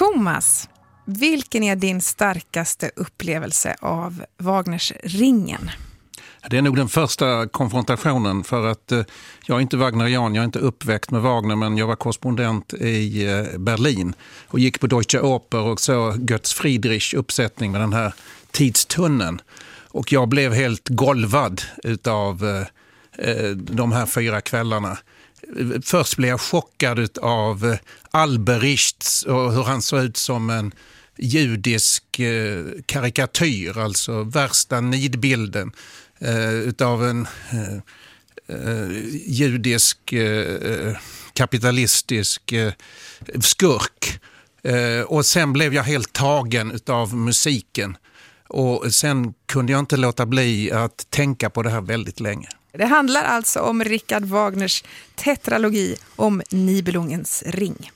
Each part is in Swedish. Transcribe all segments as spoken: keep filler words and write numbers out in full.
Thomas, vilken är din starkaste upplevelse av Wagners Ringen? Det är nog den första konfrontationen, för att eh, jag är inte wagnerian, jag är inte uppväxt med Wagner, men jag var korrespondent i eh, Berlin och gick på Deutsche Oper och så Götz Friedrichs uppsättning med den här tidstunneln. Och jag blev helt golvad utav eh, de här fyra kvällarna. Först blev jag chockad av eh, Alberichts och hur han såg ut som en judisk eh, karikatyr, alltså värsta nidbilden eh, utav en eh, eh, judisk eh, kapitalistisk eh, skurk. Eh, och sen blev jag helt tagen utav musiken. Och sen kunde jag inte låta bli att tänka på det här väldigt länge. Det handlar alltså om Richard Wagners tetralogi om Nibelungens ring.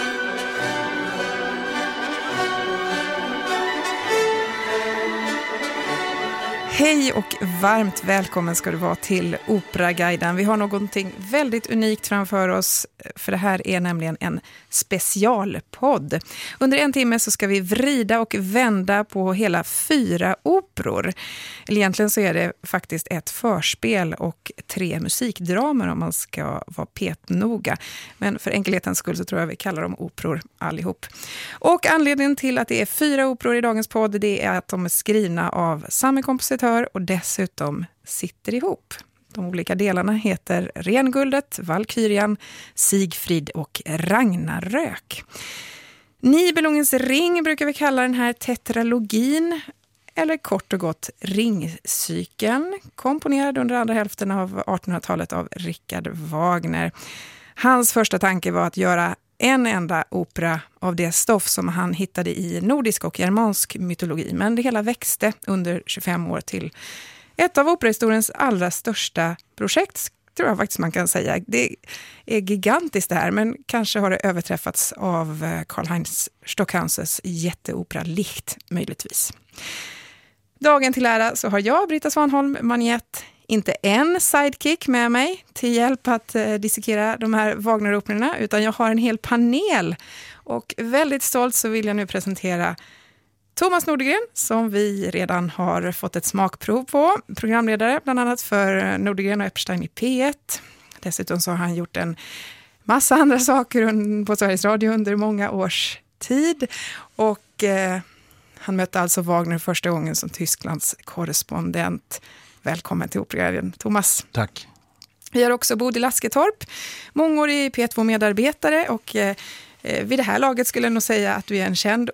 Hej och varmt välkommen ska du vara till Operaguiden. Vi har någonting väldigt unikt framför oss, för det här är nämligen en specialpodd. Under en timme så ska vi vrida och vända på hela fyra operor. Eller egentligen så är det faktiskt ett förspel och tre musikdramer om man ska vara petnoga. Men för enkelhetens skull så tror jag vi kallar dem operor allihop. Och anledningen till att det är fyra operor i dagens podd, det är att de är skrivna av samma kompositör och dessutom sitter ihop. De olika delarna heter Renguldet, Valkyrian, Sigfrid och Ragnarök. Nibelungens ring brukar vi kalla den här tetralogin, eller kort och gott ringcykeln, komponerad under andra hälften av artonhundratalet av Richard Wagner. Hans första tanke var att göra en enda opera av det stoff som han hittade i nordisk och germansk mytologi. Men det hela växte under tjugofem år till ett av operahistoriens allra största projekt, tror jag faktiskt man kan säga. Det är gigantiskt det här, men kanske har det överträffats av Karl-Heinz Stockhauses jätteopera Licht, möjligtvis. Dagen till ära så har jag, Britta Svanholm Maniet, inte en sidekick med mig till hjälp att eh, dissekera de här Wagner-operorna, utan jag har en hel panel. Och väldigt stolt så vill jag nu presentera Thomas Nordegren, som vi redan har fått ett smakprov på. Programledare bland annat för Nordegren och Epstein i P ett. Dessutom så har han gjort en massa andra saker på Sveriges Radio under många års tid. Och eh, han mötte alltså Wagner första gången som Tysklands korrespondent. Välkommen till Operaguiden, Thomas. Tack. Vi har också Bodil Asketorp, mångårig P två-medarbetare och eh, vid det här laget skulle jag nog säga att du är en känd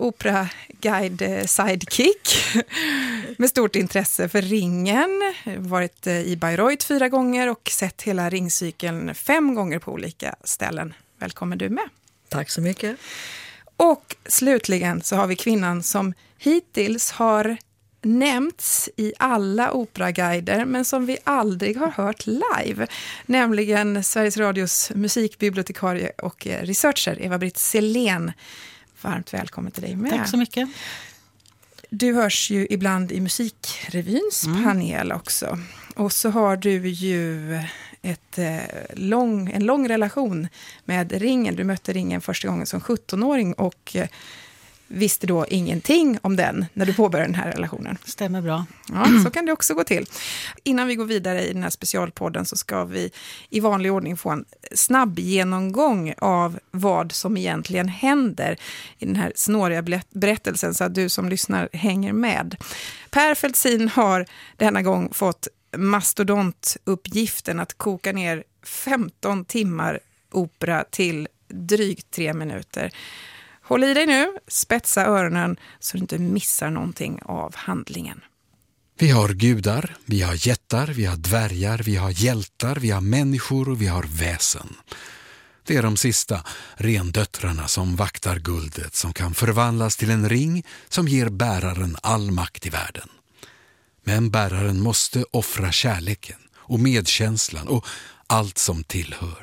operaguide-sidekick med stort intresse för ringen. Varit i Bayreuth fyra gånger och sett hela ringcykeln fem gånger på olika ställen. Välkommen du med. Tack så mycket. Och slutligen så har vi kvinnan som hittills har nämnts i alla operaguider men som vi aldrig har hört live, nämligen Sveriges Radios musikbibliotekarie och researcher Eva-Britt Selén. Varmt välkommen till dig med. Tack så mycket. Du hörs ju ibland i Musikrevyns mm. panel också. Och så har du ju ett, eh, lång, en lång relation med ringen. Du mötte ringen första gången som sjuttonåring och eh, visste då ingenting om den när du påbörjade den här relationen. Stämmer bra. Ja, så kan det också gå till. Innan vi går vidare i den här specialpodden så ska vi i vanlig ordning få en snabb genomgång av vad som egentligen händer i den här snåriga berättelsen så att du som lyssnar hänger med. Per Feltzin har denna gång fått mastodontuppgiften att koka ner femton timmar opera till drygt tre minuter. Håll i dig nu, spetsa öronen så du inte missar någonting av handlingen. Vi har gudar, vi har jättar, vi har dvärgar, vi har hjältar, vi har människor och vi har väsen. Det är de sista rendöttrarna som vaktar guldet som kan förvandlas till en ring som ger bäraren all makt i världen. Men bäraren måste offra kärleken och medkänslan och allt som tillhör.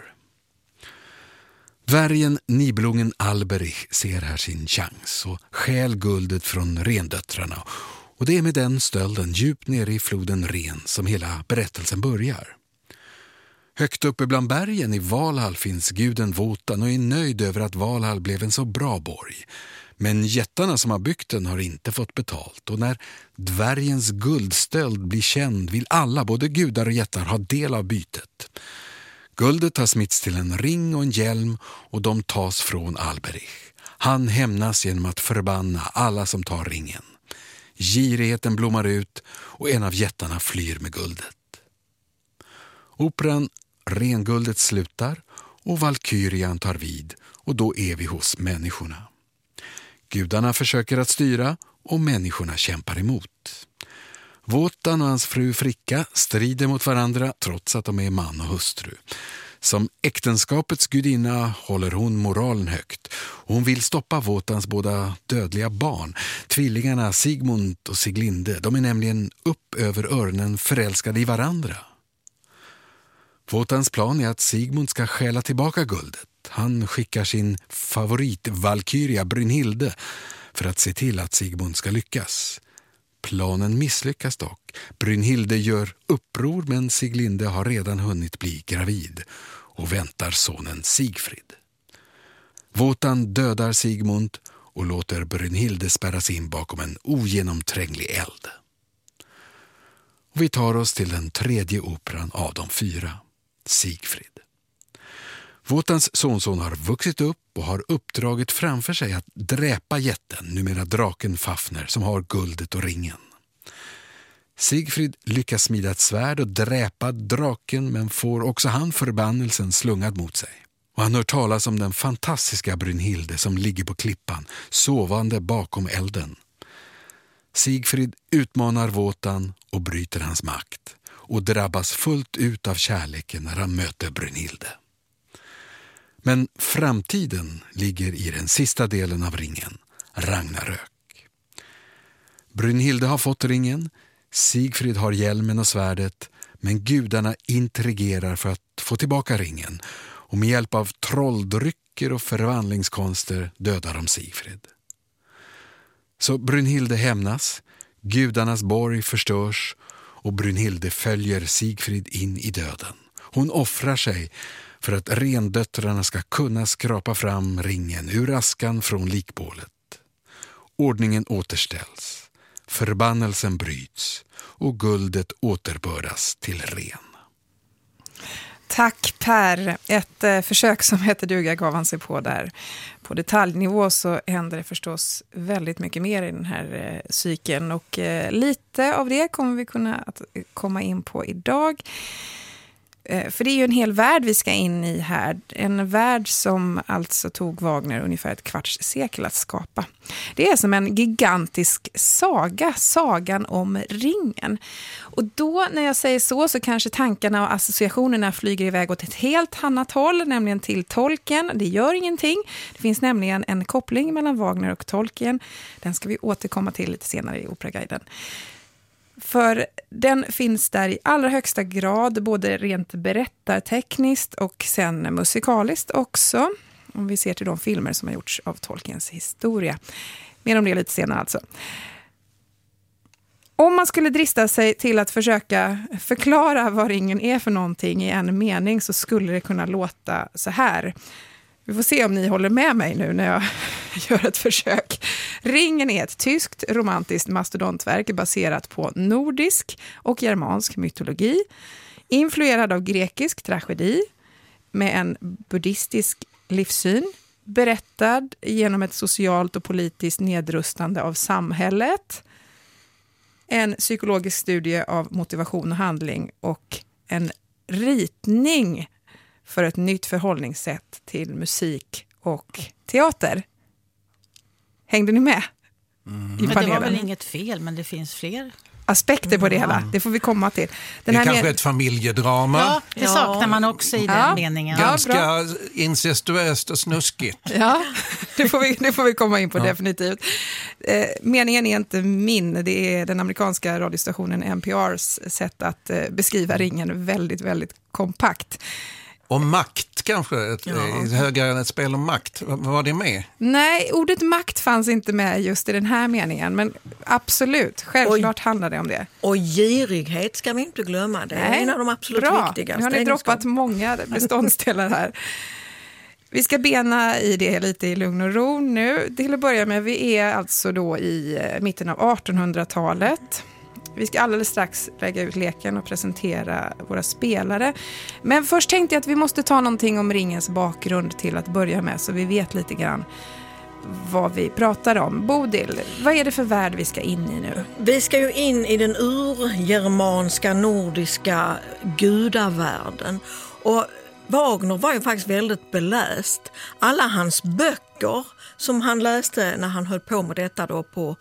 Dvärgen Nibelungen Alberich ser här sin chans och stjäl guldet från rendöttrarna. Och det är med den stölden djupt nere i floden Ren som hela berättelsen börjar. Högt uppe bland bergen i Valhall finns guden Wotan och är nöjd över att Valhall blev en så bra borg. Men jättarna som har byggt den har inte fått betalt, och när dvärgens guldstöld blir känd vill alla, både gudar och jättar, ha del av bytet. Guldet har smitts till en ring och en hjälm, och de tas från Alberich. Han hämnas genom att förbanna alla som tar ringen. Girigheten blommar ut och en av jättarna flyr med guldet. Operan Renguldet slutar och Valkyrian tar vid, och då är vi hos människorna. Gudarna försöker att styra och människorna kämpar emot. Wotan och hans fru Fricka strider mot varandra trots att de är man och hustru. Som äktenskapets gudinna håller hon moralen högt. Hon vill stoppa Wotans båda dödliga barn, tvillingarna Sigmund och Siglinde. De är nämligen upp över öronen förälskade i varandra. Wotans plan är att Sigmund ska stjäla tillbaka guldet. Han skickar sin favorit Valkyria Brynhilde för att se till att Sigmund ska lyckas. Planen misslyckas dock. Brynhilde gör uppror, men Siglinde har redan hunnit bli gravid och väntar sonen Sigfrid. Wotan dödar Sigmund och låter Brynhilde spärras in bakom en ogenomtränglig eld. Och vi tar oss till den tredje operan av de fyra, Sigfrid. Wotans sonson har vuxit upp och har uppdraget framför sig att dräpa jätten, numera draken Fafner, som har guldet och ringen. Sigfrid lyckas smida ett svärd och dräpa draken, men får också han förbannelsen slungad mot sig. Och han hör talas om den fantastiska Brynhilde som ligger på klippan, sovande bakom elden. Sigfrid utmanar Wotan och bryter hans makt och drabbas fullt ut av kärleken när han möter Brynhilde. Men framtiden ligger i den sista delen av ringen, Ragnarök. Brynhilde har fått ringen, Sigfrid har hjälmen och svärdet, men gudarna intrigerar för att få tillbaka ringen, och med hjälp av trolldrycker och förvandlingskonster dödar de Sigfrid. Så Brynhilde hämnas, gudarnas borg förstörs och Brynhilde följer Sigfrid in i döden. Hon offrar sig för att rendöttrarna ska kunna skrapa fram ringen ur askan från likbålet. Ordningen återställs, förbannelsen bryts och guldet återbördas till ren. Tack Per. Ett eh, försök som heter duga gav han sig på där. På detaljnivå så händer det förstås väldigt mycket mer i den här eh, cykeln, och eh, lite av det kommer vi kunna att, komma in på idag. För det är ju en hel värld vi ska in i här. En värld som alltså tog Wagner ungefär ett kvarts sekel att skapa. Det är som en gigantisk saga, sagan om ringen. Och då när jag säger så så kanske tankarna och associationerna flyger iväg åt ett helt annat håll, nämligen till Tolkien. Det gör ingenting. Det finns nämligen en koppling mellan Wagner och Tolkien. Den ska vi återkomma till lite senare i Operaguiden. För den finns där i allra högsta grad, både rent berättartekniskt och sen musikaliskt också. Om vi ser till de filmer som har gjorts av Tolkiens historia. Mer om det lite senare alltså. Om man skulle drista sig till att försöka förklara vad ringen är för någonting i en mening, så skulle det kunna låta så här. Vi får se om ni håller med mig nu när jag gör ett försök. Ringen är ett tyskt romantiskt mastodontverk baserat på nordisk och germansk mytologi, influerad av grekisk tragedi med en buddhistisk livssyn, berättad genom ett socialt och politiskt nedrustande av samhället, en psykologisk studie av motivation och handling och en ritning för ett nytt förhållningssätt till musik och teater. Hängde ni med? Mm. I men det var väl inget fel, men det finns fler aspekter på det hela. Det får vi komma till. Den det är här kanske men... ett familjedrama. Ja, det ja. saknar man också i den ja. meningen. Ganska ja, incestuöst och snuskigt. Ja, det får vi, det får vi komma in på ja. definitivt. Eh, meningen är inte min. Det är den amerikanska radiostationen N P R:s sätt att eh, beskriva ringen väldigt, väldigt kompakt. Och makt kanske, ett, ja. ett högre ett spel om makt. Vad var det med? Nej, ordet makt fanns inte med just i den här meningen. Men absolut, självklart och, handlar det om det. Och girighet ska vi inte glömma. Det är Nej, en av de absolut bra. viktigaste. Nu har ni droppat många beståndsdelar här. Vi ska bena i det lite i lugn och ro nu. Till att börja med, vi är alltså då i mitten av artonhundratalet. Vi ska alldeles strax lägga ut leken och presentera våra spelare. Men först tänkte jag att vi måste ta någonting om ringens bakgrund till att börja med, så vi vet lite grann vad vi pratar om. Bodil, vad är det för värld vi ska in i nu? Vi ska ju in i den urgermanska nordiska gudavärlden. Och Wagner var ju faktiskt väldigt beläst. Alla hans böcker som han läste när han höll på med detta då på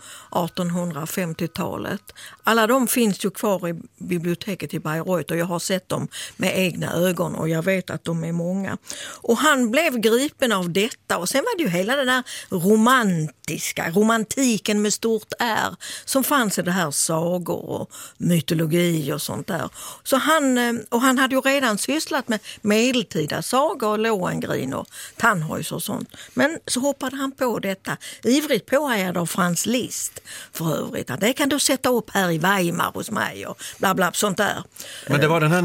artonhundrafemtiotalet. Alla de finns ju kvar i biblioteket i Bayreuth och jag har sett dem med egna ögon och jag vet att de är många. Och han blev gripen av detta och sen var det ju hela den där romantiska, romantiken med stort R som fanns i det här sagor och mytologi och sånt där. Så han, och han hade ju redan sysslat med medeltida sagor och Lohengrin och Tannhäuser och sånt. Men så hoppade han på detta, ivrigt påhejad av Franz Liszt för övrigt. Det kan du sätta upp här i Weimar hos mig och bla bla, sånt där. Men det var den här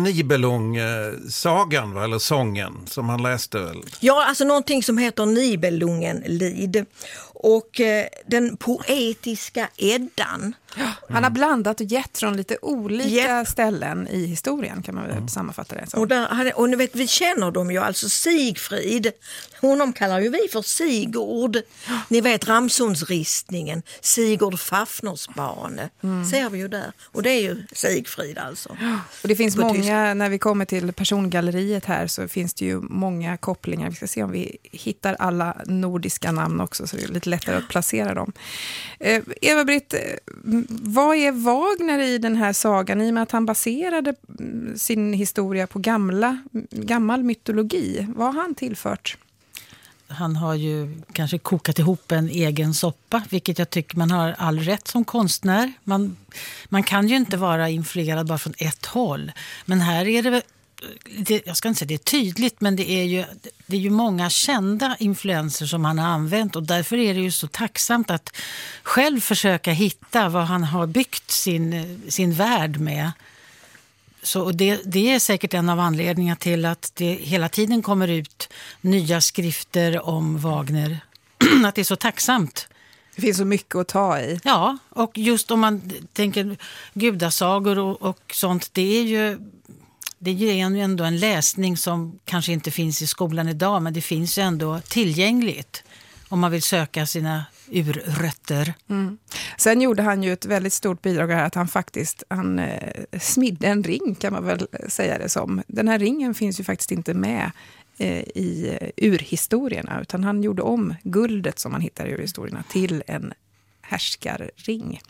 Nibelung-sagan, va? Eller sången som han läste väl? Ja, alltså någonting som heter Nibelungenlied. Och eh, den poetiska Eddan. Mm. Han har blandat och gett från lite olika yep. ställen i historien, kan man väl mm. sammanfatta det som. Och, där, och ni vet, vi känner dem ju, alltså Sigfrid, honom kallar ju vi för Sigurd. Ni vet Ramsundsristningen, Sigurd Fafnersbane, mm. ser vi ju där. Och det är ju Sigfrid alltså. Och det finns många, när vi kommer till persongalleriet här så finns det ju många kopplingar. Vi ska se om vi hittar alla nordiska namn också så det är lite lättare att placera dem. Eh, Eva-Britt, vad är Wagner i den här sagan i och med att han baserade sin historia på gamla, gammal mytologi? Vad har han tillfört? Han har ju kanske kokat ihop en egen soppa, vilket jag tycker man har all rätt som konstnär. Man, man kan ju inte vara influerad bara från ett håll. Men här är det, det jag ska inte säga det är tydligt, men det är ju, det är ju många kända influenser som han har använt och därför är det ju så tacksamt att själv försöka hitta vad han har byggt sin, sin värld med. Så det, det är säkert en av anledningarna till att det hela tiden kommer ut nya skrifter om Wagner. Att det är så tacksamt. Det finns så mycket att ta i. Ja, och just om man tänker gudasagor och, och sånt, det är ju det är ju ändå en läsning som kanske inte finns i skolan idag, men det finns ju ändå tillgängligt om man vill söka sina urrötter. Mm. Sen gjorde han ju ett väldigt stort bidrag här att han faktiskt han, eh, smidde en ring, kan man väl säga det som. Den här ringen finns ju faktiskt inte med eh, i urhistorierna, utan han gjorde om guldet som man hittar i urhistorierna till en härskarring.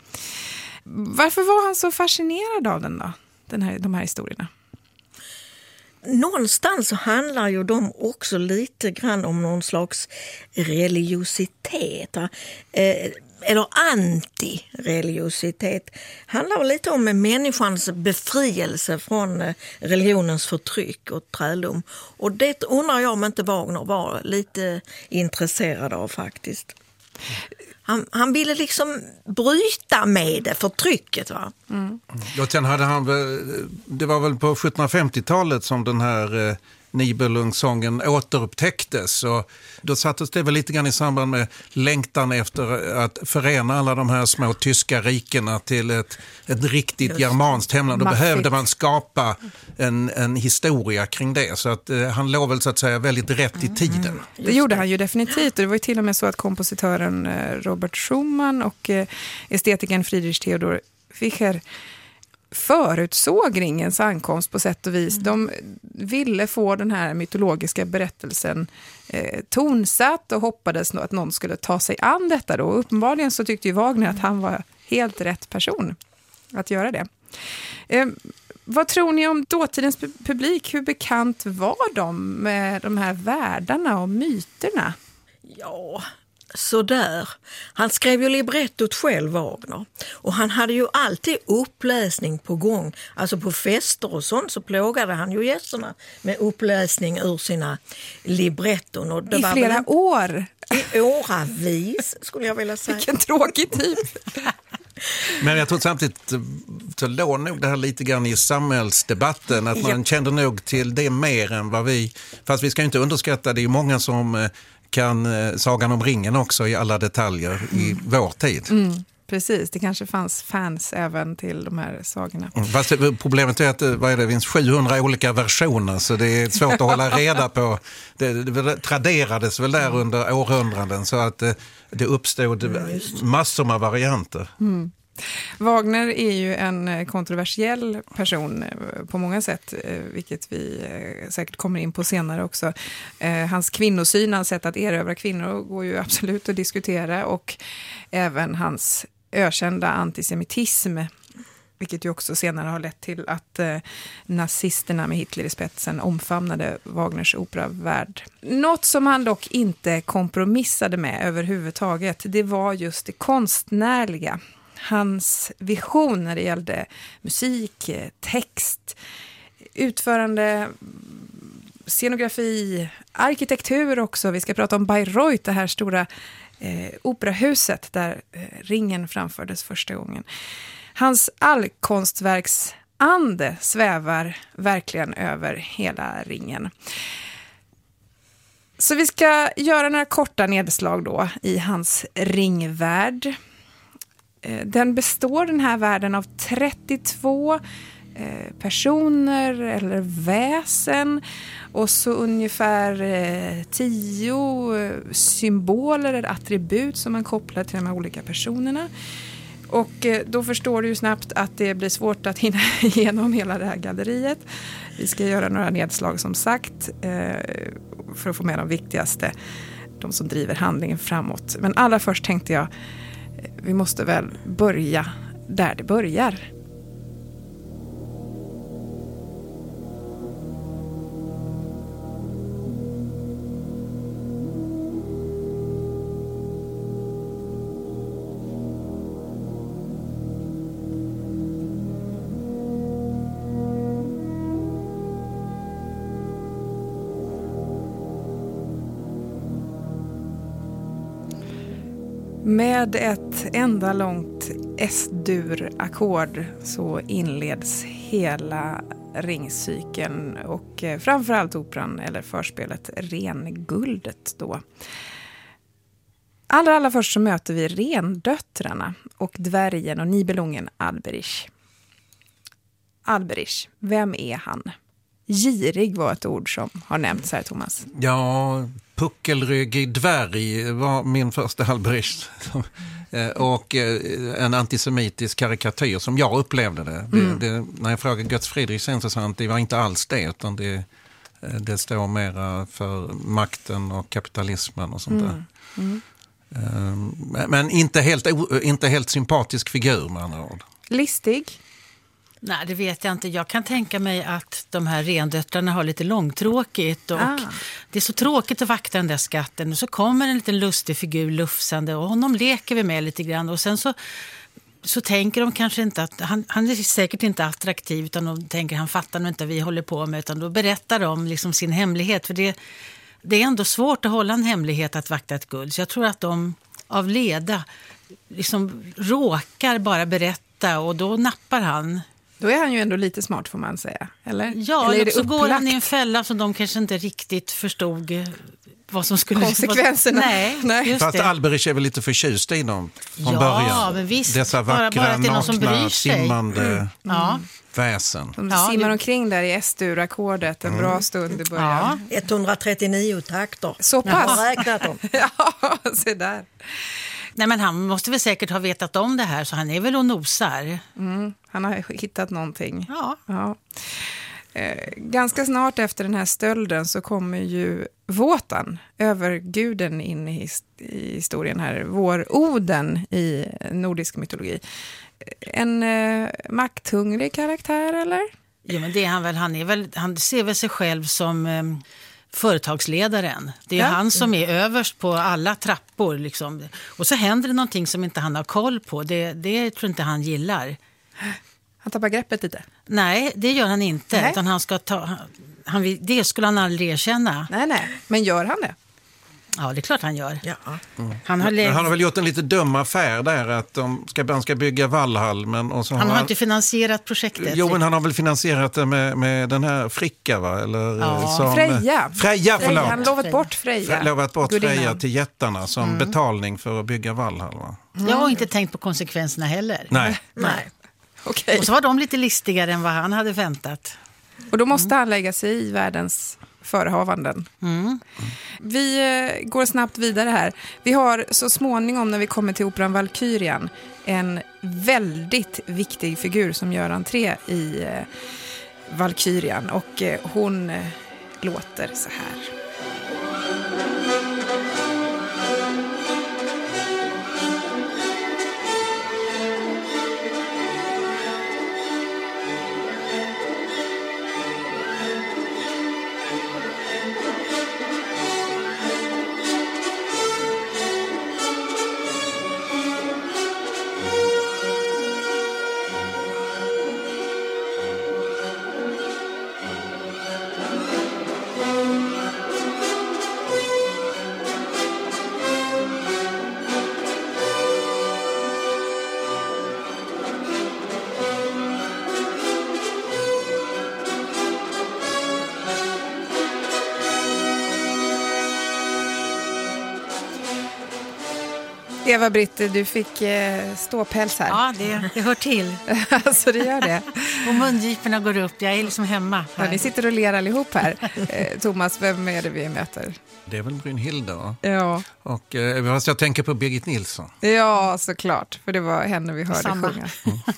Varför var han så fascinerad av den då, den här, de här historierna? Någonstans så handlar ju de också lite grann om någon slags religiositet. Eh, eller antireligiositet. Handlar lite om människans befrielse från religionens förtryck och träldom. Och det undrar jag om inte Wagner var lite intresserad av faktiskt. Han, han ville liksom bryta med det förtrycket, va? Mm. Och sen hade han, det var väl på sjuttonhundrafemtiotalet som den här eh, Nibelungsången återupptäcktes. Och då sattes det väl lite grann i samband med längtan efter att förena alla de här små tyska rikena till ett, ett riktigt Just. germanskt hemland. Då Maffigt. behövde man skapa en, en historia kring det. Så att eh, han låg väl så att säga väldigt rätt i tiden. Mm. Det gjorde han ju definitivt. Och det var ju till och med så att kompositören eh, Robert Schumann och eh, estetikern Friedrich Theodor Fischer förutsåg ringens ankomst på sätt och vis. De ville få den här mytologiska berättelsen eh, tonsatt och hoppades att någon skulle ta sig an detta då. Och uppenbarligen så tyckte ju Wagner att han var helt rätt person att göra det. Eh, vad tror ni om dåtidens publik? Hur bekant var de med de här världarna och myterna? Ja... Så där. Han skrev ju librettot själv, Wagner. Och han hade ju alltid uppläsning på gång. Alltså på fester och sånt så plågade han ju gästerna med uppläsning ur sina libretton. Och det I var flera en, år? I åravis, skulle jag vilja säga. Vilken tråkig typ. Men jag tror samtidigt så låg nog det här lite grann i samhällsdebatten, att man kände nog till det mer än vad vi, fast vi ska inte underskatta, det är många som kan Sagan om ringen också i alla detaljer i mm. vår tid. Mm. Precis, det kanske fanns fans även till de här sagorna. Mm, fast det, problemet är att vad är det, det finns sjuhundra olika versioner, så det är svårt att hålla reda på. Det, det traderades väl där under århundraden, så att det, det uppstod massor med varianter. Mm. Wagner är ju en kontroversiell person på många sätt, vilket vi säkert kommer in på senare också. Hans kvinnosyn, hans sätt att erövra kvinnor, går ju absolut att diskutera, och även hans ökända antisemitism, vilket ju också senare har lett till att eh, nazisterna med Hitler i spetsen omfamnade Wagners operavärld. Något som han dock inte kompromissade med överhuvudtaget, det var just det konstnärliga. Hans vision när det gällde musik, text, utförande, scenografi, arkitektur också. Vi ska prata om Bayreuth, det här stora eh, operahuset där eh, ringen framfördes första gången. Hans allkonstverksande svävar verkligen över hela ringen. Så vi ska göra några korta nedslag då i hans ringvärld. Den består, den här världen, av trettiotvå eh, personer eller väsen, och så ungefär eh, tio symboler eller attribut som man kopplar till de här olika personerna. Och eh, då förstår du ju snabbt att det blir svårt att hinna igenom hela det här galleriet. Vi ska göra några nedslag som sagt eh, för att få med de viktigaste, de som driver handlingen framåt. Men allra först tänkte jag, vi måste väl börja där det börjar. Med ett enda långt S-dur-ackord så inleds hela ringcykeln, och framförallt operan eller förspelet Renguldet då. Allra, allra först så möter vi rendöttrarna och dvärgen och nibelungen Alberich. Alberich, vem är han? Girig var ett ord som har nämnts här, Thomas. Ja, puckelryggig dvärg var min första Alberich. Och en antisemitisk karikatyr som jag upplevde det. Mm. det, det när jag frågade Götz Friedrich sen så sa han att det var inte alls det, utan det, det står mera för makten och kapitalismen och sånt där. Mm. Mm. Men inte helt, inte helt sympatisk figur med andra ord. Listig? Nej, det vet jag inte. Jag kan tänka mig att de här rendöttrarna har lite långtråkigt, och ah. det är så tråkigt att vakta den där skatten, och så kommer en liten lustig figur lufsande och honom leker vi med lite grann, och sen så, så tänker de kanske inte att han, han är säkert inte attraktiv, utan de tänker han fattar nog inte vad vi håller på med, utan då berättar de liksom sin hemlighet, för det, det är ändå svårt att hålla en hemlighet att vakta ett guld, så jag tror att de av leda liksom råkar bara berätta, och då nappar han. Då är han ju ändå lite smart, får man säga, eller? Ja, eller är det så upplagt? Går han i en fälla som de kanske inte riktigt förstod vad som skulle... konsekvenserna. Nej, Nej. just Fast det. Alberich är väl lite förtjust i dem från ja, början. Men visst, dessa vackra, bara, bara nakna, simmande mm. ja. väsen. De ja, simmar det... omkring där i S-dur-ackordet en mm. bra stund i början. Ja. etthundratrettionio takter. Så pass. Jag har räknat dem. Ja, se där. Nej, men han måste väl säkert ha vetat om det här, så han är väl och nosar. Mm, han har hittat någonting. Ja. ja. Eh, ganska snart efter den här stölden så kommer ju Wotan, överguden, in i, i historien här. Vår Oden i nordisk mytologi. En eh, makthungrig karaktär, eller? Jo, men det är han väl. Han, är väl, han ser väl sig själv som... Eh, företagsledaren. Det är ju ja. han som är överst på alla trappor. Liksom. Och så händer det någonting som inte han har koll på. Det, det tror inte han gillar. Han tappar greppet lite? Nej, det gör han inte. Utan han ska ta, han, det skulle han aldrig erkänna. Nej, nej. Men gör han det? Ja, det är klart han gör. Ja. Mm. Han, har men han har väl gjort en lite dum affär där att de ska, de ska bygga Valhall. Men, och så han har har inte finansierat projektet. Jo, men han har väl finansierat det med, med den här Fricka, va? Eller, ja. som, Freja. Freja, förlåt. Han lovat bort Freja. Lovat bort Gudinnan. Freja till jättarna som mm. betalning för att bygga Valhall, va? Mm. Jag har inte tänkt på konsekvenserna heller. Nej. Nej. Okay. Och så var de lite listigare än vad han hade väntat. Och då måste mm. han lägga sig i världens förehavanden. Mm. Vi eh, går snabbt vidare här. Vi har så småningom när vi kommer till operan Valkyrian en väldigt viktig figur som gör entré i eh, Valkyrian. Och eh, hon eh, låter så här. Eva-Britt, du fick eh, ståpäls här. Ja, det, det hör till. Alltså det gör det. Och mungiporna går upp, jag är liksom hemma. Ja, ni sitter och ler allihop här. Eh, Thomas, vem är det vi möter? Det är väl Brynhilde, va? Ja. Och eh, jag tänker på Birgit Nilsson. Ja, såklart. För det var henne vi hörde Samma. sjunga.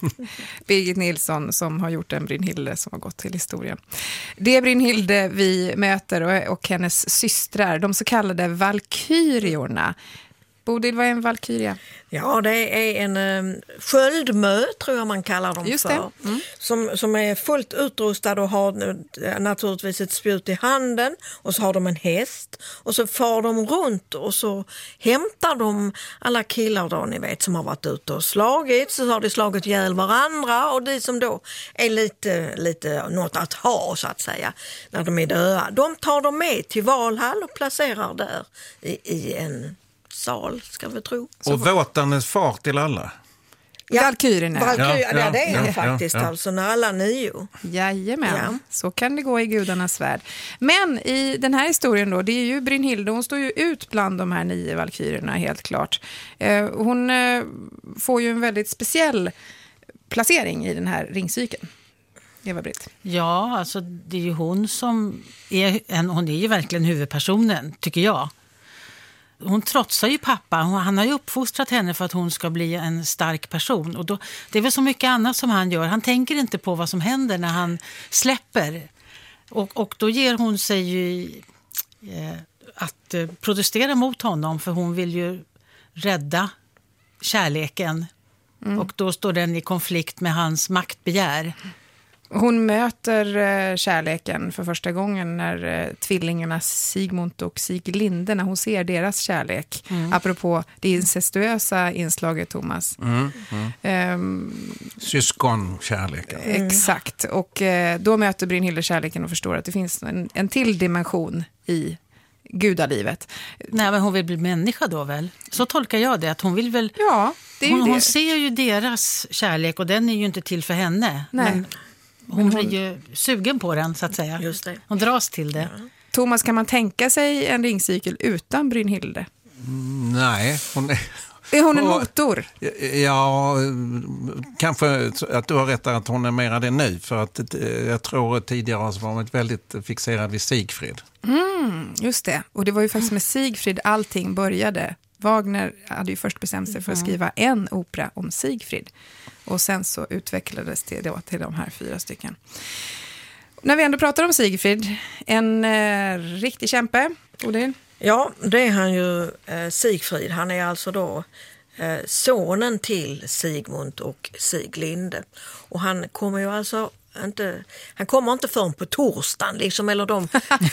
Birgit Nilsson som har gjort en Brynhilde som har gått till historien. Det är Brynhilde vi möter och, och hennes systrar, de så kallade valkyriorna. Bodil, vad är en valkyria? Ja, det är en um, sköldmö, tror jag man kallar dem Just för. Mm. Som, som är fullt utrustad och har uh, naturligtvis ett spjut i handen. Och så har de en häst. Och så far de runt och så hämtar de alla killar då, ni vet, som har varit ute och slagit. Så har de slagit ihjäl varandra. Och de som då är lite, lite något att ha, så att säga, när de är döda. De tar de med till Valhall och placerar där i, i en... sal, ska vi tro. Och våtandes far till alla. Ja, Valkyrierna. Valkyria, ja, ja, det är ja, ja, faktiskt, ja, ja. alltså när alla nio. Jajamän, Ja. så kan det gå i gudarnas värld. Men i den här historien då, det är ju Brynhilde, hon står ju ut bland de här nio valkyrierna helt klart. Eh, hon eh, får ju en väldigt speciell placering i den här ringcykeln. Eva-Britt. Ja, alltså det är ju hon som är, en, hon är ju verkligen huvudpersonen, tycker jag. Hon trotsar ju pappa, han har ju uppfostrat henne för att hon ska bli en stark person. Och då, det är väl så mycket annat som han gör. Han tänker inte på vad som händer när han släpper. Och, och då ger hon sig ju eh, att eh, protestera mot honom, för hon vill ju rädda kärleken. Mm. Och då står den i konflikt med hans maktbegär. Hon möter eh, kärleken för första gången när eh, tvillingarna Sigmund och Siglinde, när hon ser deras kärlek. Mm. Apropå det incestuösa inslaget, Thomas. Mm, mm. Um, Syskonkärleken. Mm. Exakt. Och eh, då möter Brynhilde kärleken och förstår att det finns en, en till dimension i gudalivet. Nej, men hon vill bli människa då väl? Så tolkar jag det, att hon vill väl... Ja, det är ju hon, det. hon ser ju deras kärlek och den är ju inte till för henne. Nej. Men hon blir ju sugen på den, så att säga. Just det. Hon dras till det. Ja. Thomas, kan man tänka sig en ringcykel utan Brynhilde? Mm, nej, hon är... Är hon en och, motor? Ja, kanske att du har rätt att hon är mera det nu. För att jag tror tidigare har varit väldigt fixerad vid Sigfrid. Mm, just det. Och det var ju faktiskt med Sigfrid allting började. Wagner hade ju först bestämt sig för att skriva en opera om Sigfrid. Och sen så utvecklades det då till de här fyra stycken. När vi ändå pratar om Sigfrid, en eh, riktig kämpe. Odin? Ja, det är han ju, eh, Sigfrid. Han är alltså då eh, sonen till Sigmund och Siglinde. Och han kommer ju alltså inte, han kommer inte förrän på torsdagen, liksom, eller de...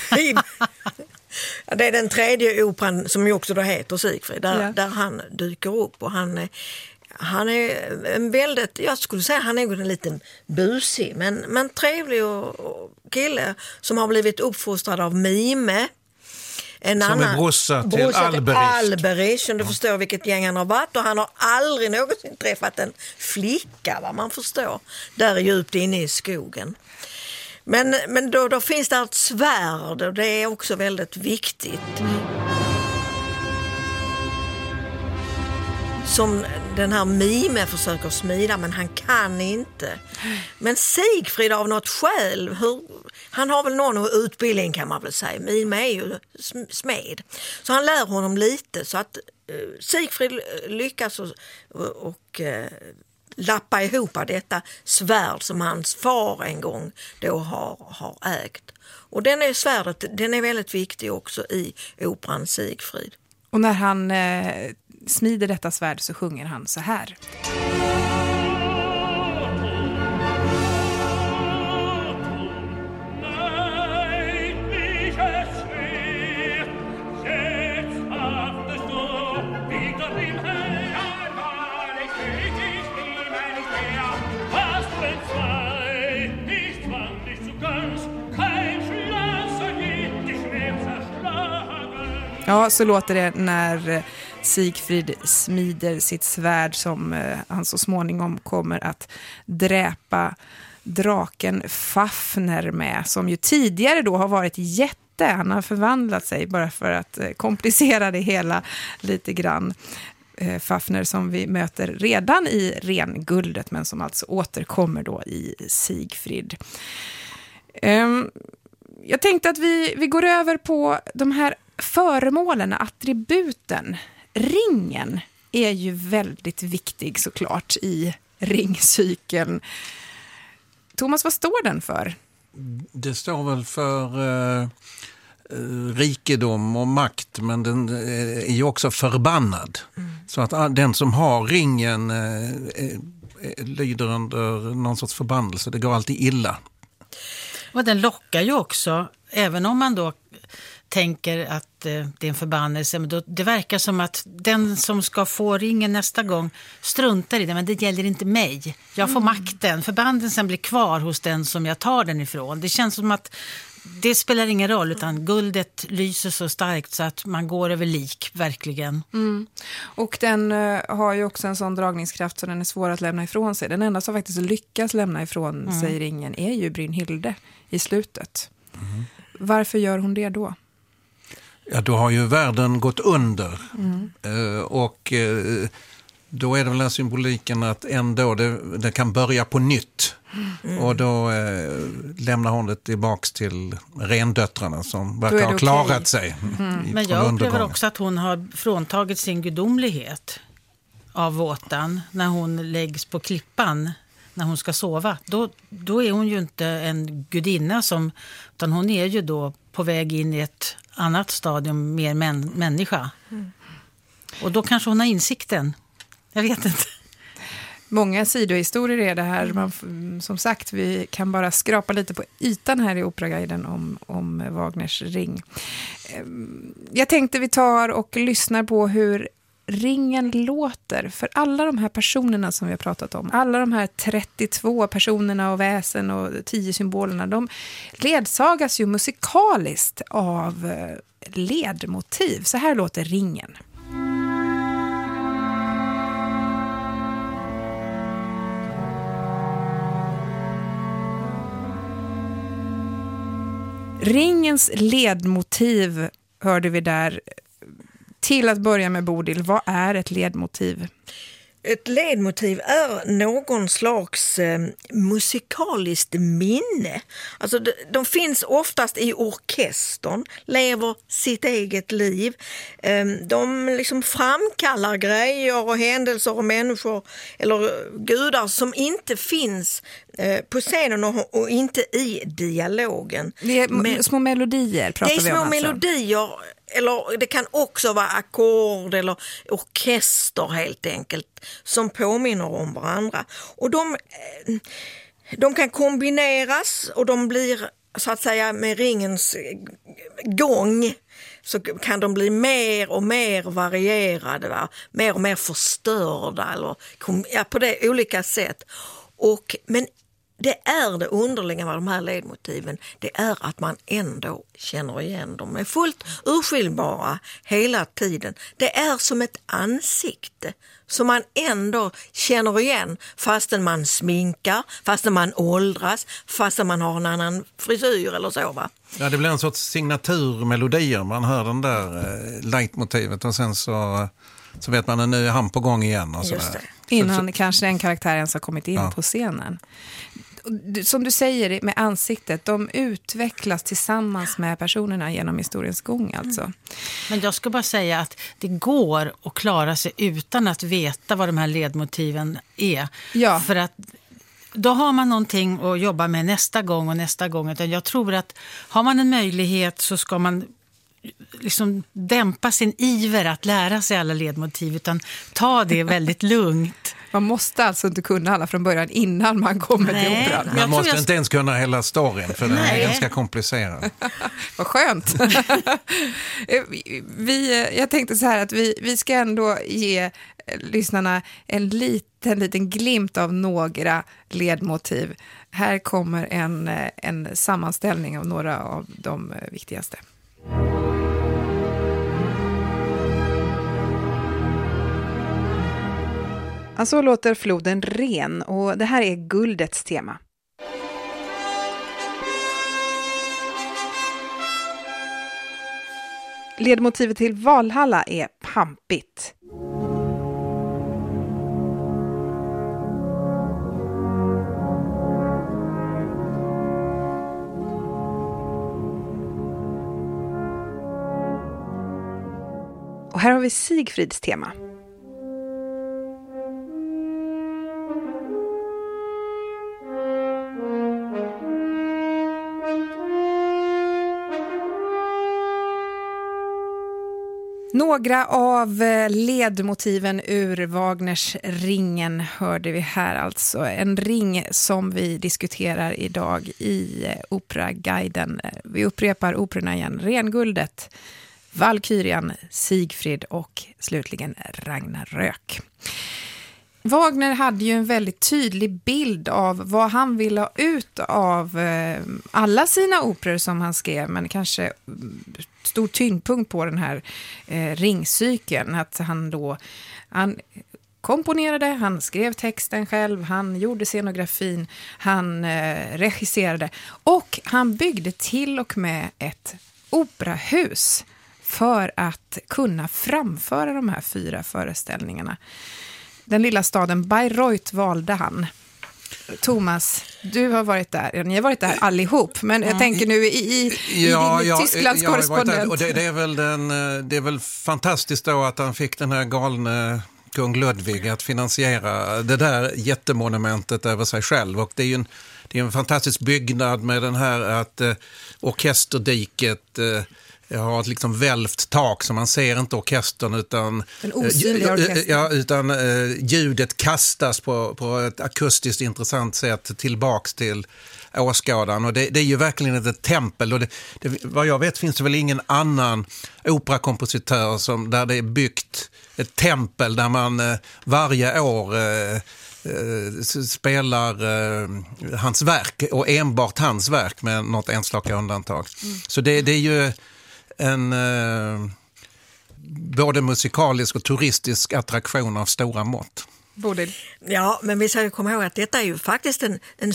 Det är den tredje operan som ju också då heter Sigfrid, där, ja. där han dyker upp. Och han är, han är en väldigt, jag skulle säga han är en liten busig, men, men trevlig och, och kille som har blivit uppfostrad av Mime. En som annan, är brorsa till brorsa Alberich. Alberich, som du förstår vilket gäng han har varit. Och han har aldrig någonsin träffat en flicka, vad man förstår. Där djupt inne i skogen. Men, men då, då finns det ett svärd och det är också väldigt viktigt. Mm. Som den här Mime försöker smida, men han kan inte. Men Sigfrid av något skäl, hur, han har väl någon utbildning kan man väl säga. Mime är ju smed. Så han lär honom lite så att uh, Sigfrid lyckas och, och, och uh, lappa ihop detta svärd som hans far en gång då har, har ägt. Och den är svärdet, den är väldigt viktig också i operan Sigfrid. Och när han eh, smider detta svärd så sjunger han så här. Ja, så låter det när Sigfrid smider sitt svärd som eh, han så småningom kommer att dräpa draken Fafner med, som ju tidigare då har varit jätte. Han har förvandlat sig bara för att eh, komplicera det hela lite grann. Eh, Fafner som vi möter redan i Renguldet, men som alltså återkommer då i Sigfrid. Um, jag tänkte att vi, vi går över på de här föremålen, attributen. Ringen är ju väldigt viktig såklart i ringcykeln. Thomas, vad står den för? Det står väl för eh, rikedom och makt, men den är ju också förbannad. Mm. Så att den som har ringen eh, eh, lyder under någon sorts förbannelse. Det går alltid illa. Och den lockar ju också, även om man då tänker att eh, det är en förbannelse, men då, det verkar som att den som ska få ringen nästa gång struntar i det, men det gäller inte mig. Jag får mm. makten, förbannelsen blir kvar hos den som jag tar den ifrån. Det känns som att det spelar ingen roll, utan guldet lyser så starkt så att man går över lik, verkligen. Mm. Och den uh, har ju också en sån dragningskraft så den är svår att lämna ifrån sig. Den enda som faktiskt lyckas lämna ifrån mm. sig ringen är ju Brynhilde i slutet. Mm. Varför gör hon det då? Ja, då har ju världen gått under. Mm. Uh, och uh, då är det väl den symboliken att ändå det, det kan börja på nytt. Mm. Och då eh, lämnar hon det tillbaks till rendöttrarna som verkar ha klarat okay. sig. Mm. Men jag upplever också att hon har fråntagit sin gudomlighet av våtan när hon läggs på klippan när hon ska sova. Då, då är hon ju inte en gudinna som, utan hon är ju då på väg in i ett annat stadium, mer män, människa. Mm. Och då kanske hon har insikten. Jag vet inte. Många sidohistorier är det här. Man, som sagt, vi kan bara skrapa lite på ytan här i Operaguiden om, om Wagners ring. Jag tänkte vi tar och lyssnar på hur ringen låter för alla de här personerna som vi har pratat om. Alla de här trettiotvå personerna och väsen och tio symbolerna, de ledsagas ju musikaliskt av ledmotiv. Så här låter ringen. Ringens ledmotiv hörde vi där. Till att börja med, Bodil, vad är ett ledmotiv? Ett ledmotiv är någon slags eh, musikaliskt minne. Alltså de, de finns oftast i orkestern, lever sitt eget liv. Eh, de liksom framkallar grejer och händelser och människor eller gudar som inte finns eh, på scenen och, och inte i dialogen. Det är Men, små melodier pratar vi om. Det är små alltså. melodier. Eller det kan också vara ackord eller orkester helt enkelt som påminner om varandra. Och de, de kan kombineras och de blir så att säga med ringens gång så kan de bli mer och mer varierade, va? Mer och mer förstörda eller ja, på det olika sätt. Och, men det är det underliga med de här ledmotiven. Det är att man ändå känner igen dem. De är fullt urskiljbara hela tiden. Det är som ett ansikte som man ändå känner igen fastän man sminkar, fastän man åldras, fastän man har en annan frisyr eller så, va? Ja, det blir en sorts signaturmelodier. Man hör den där eh, leitmotivet och sen så, så vet man att nu är han på gång igen. Och Just sådär. det. Innan så, kanske den karaktären ens har kommit in ja. på scenen. Som du säger med ansiktet, de utvecklas tillsammans med personerna genom historiens gång alltså. Men jag ska bara säga att det går att klara sig utan att veta vad de här ledmotiven är. Ja. För att då har man någonting att jobba med nästa gång och nästa gång. Jag tror att har man en möjlighet så ska man liksom dämpa sin iver att lära sig alla ledmotiv, utan ta det väldigt lugnt. Man måste alltså inte kunna alla från början innan man kommer Nej. till operan. Jag Man måste jag... inte ens kunna hela storyn för den är Nej. ganska komplicerad. Vad skönt. vi, jag tänkte så här att vi, vi ska ändå ge lyssnarna en liten, liten glimt av några ledmotiv. Här kommer en, en sammanställning av några av de viktigaste. Så låter floden Ren och det här är guldets tema. Ledmotivet till Valhalla är pampigt. Och här har vi Sigfrids tema. Några av ledmotiven ur Wagners Ringen hörde vi här alltså. En ring som vi diskuterar idag i Operaguiden. Vi upprepar operorna igen. Renguldet, Valkyrian, Sigfrid och slutligen Ragnarök. Wagner hade ju en väldigt tydlig bild av vad han ville ha ut av alla sina operor som han skrev, men kanske stor tyngdpunkt på den här eh, ringcykeln, att han då han komponerade, han skrev texten själv, han gjorde scenografin, han eh, regisserade och han byggde till och med ett operahus för att kunna framföra de här fyra föreställningarna. Den lilla staden Bayreuth valde han. Thomas, du har varit där. Ni har varit där allihop, men jag tänker nu i, i, ja, i din ja, Tysklands ja, korrespondent. Och det, det, är väl den, det är väl fantastiskt då att han fick den här galne kung Ludvig att finansiera det där jättemonumentet över sig själv. Och det är ju en, det är en fantastisk byggnad med den här att eh, orkesterdiket eh, jag har ett liksom välvt tak så man ser inte orkestern utan, den osynliga orkestern. Ja, utan uh, ljudet kastas på, på ett akustiskt intressant sätt tillbaks till åskådaren. Och det, det är ju verkligen ett tempel. Och det, det, vad jag vet finns det väl ingen annan operakompositör som, där det är byggt ett tempel där man uh, varje år uh, uh, spelar uh, hans verk och enbart hans verk med något enstaka undantag. Mm. Så det, det är ju en eh, både musikalisk och turistisk attraktion av stora mått. Både. Ja, men vi ska ju komma ihåg att detta är ju faktiskt en, en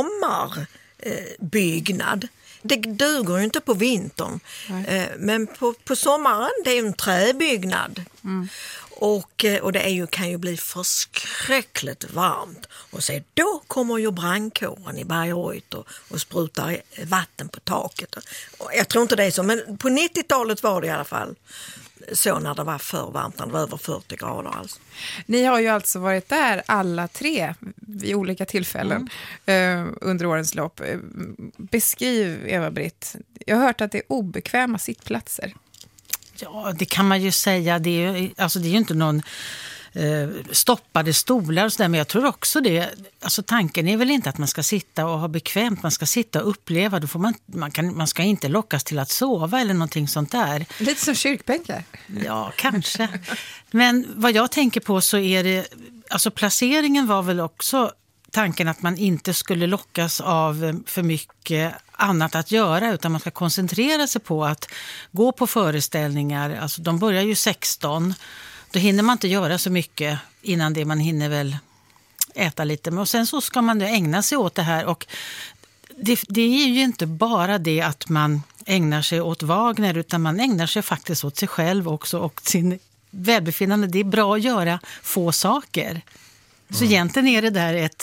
sommarbyggnad. Eh, det duger ju inte på vintern. Eh, men på, på sommaren, det är ju en träbyggnad. Mm. Och, och det är ju, kan ju bli förskräckligt varmt. Och så då kommer ju brandkåren i Bayreuth och, och sprutar vatten på taket. Och jag tror inte det är så, men på nittiotalet var det i alla fall så när det var för varmt, när det var över fyrtio grader. Alltså. Ni har ju alltså varit där alla tre vid olika tillfällen mm. eh, under årens lopp. Beskriv, Eva-Britt. Jag har hört att det är obekväma sittplatser. Ja, det kan man ju säga. Det är ju, alltså det är ju inte någon eh, stoppade stolar och så där, men jag tror också det. Alltså tanken är väl inte att man ska sitta och ha bekvämt, man ska sitta och uppleva. Då får man, man, kan, man ska inte lockas till att sova eller någonting sånt där. Lite som kyrkbänkar. Ja, kanske. Men vad jag tänker på så är det, alltså placeringen var väl också tanken att man inte skulle lockas av för mycket annat att göra, utan man ska koncentrera sig på att gå på föreställningar. Alltså de börjar ju sexton, då hinner man inte göra så mycket innan det, man hinner väl äta lite. Och sen så ska man nu ägna sig åt det här, och det, det är ju inte bara det att man ägnar sig åt Wagner, utan man ägnar sig faktiskt åt sig själv också och sin välbefinnande. Det är bra att göra få saker. Så mm. egentligen är det där ett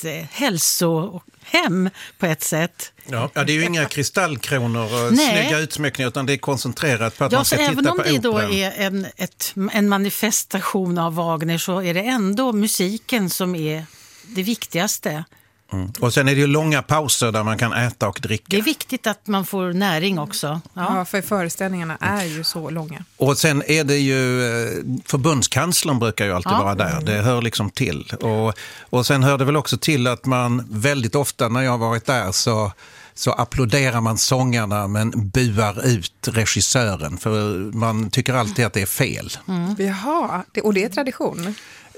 hälsohem på ett sätt. Ja, det är ju inga kristallkronor och Nej. snygga utsmyckningar, utan det är koncentrerat på att ja, man ska titta på operan. Även om det då är en, ett, en manifestation av Wagner, så är det ändå musiken som är det viktigaste. Mm. Och sen är det ju långa pauser där man kan äta och dricka. Det är viktigt att man får näring också. Ja, ja, för föreställningarna är ju så långa. Och sen är det ju, förbundskanslern brukar ju alltid ja. vara där. Det hör liksom till. Och, och sen hör det väl också till att man väldigt ofta när jag har varit där så... så applåderar man sångarna men buar ut regissören, för man tycker alltid att det är fel. Mm. Jaha, det, och det är tradition?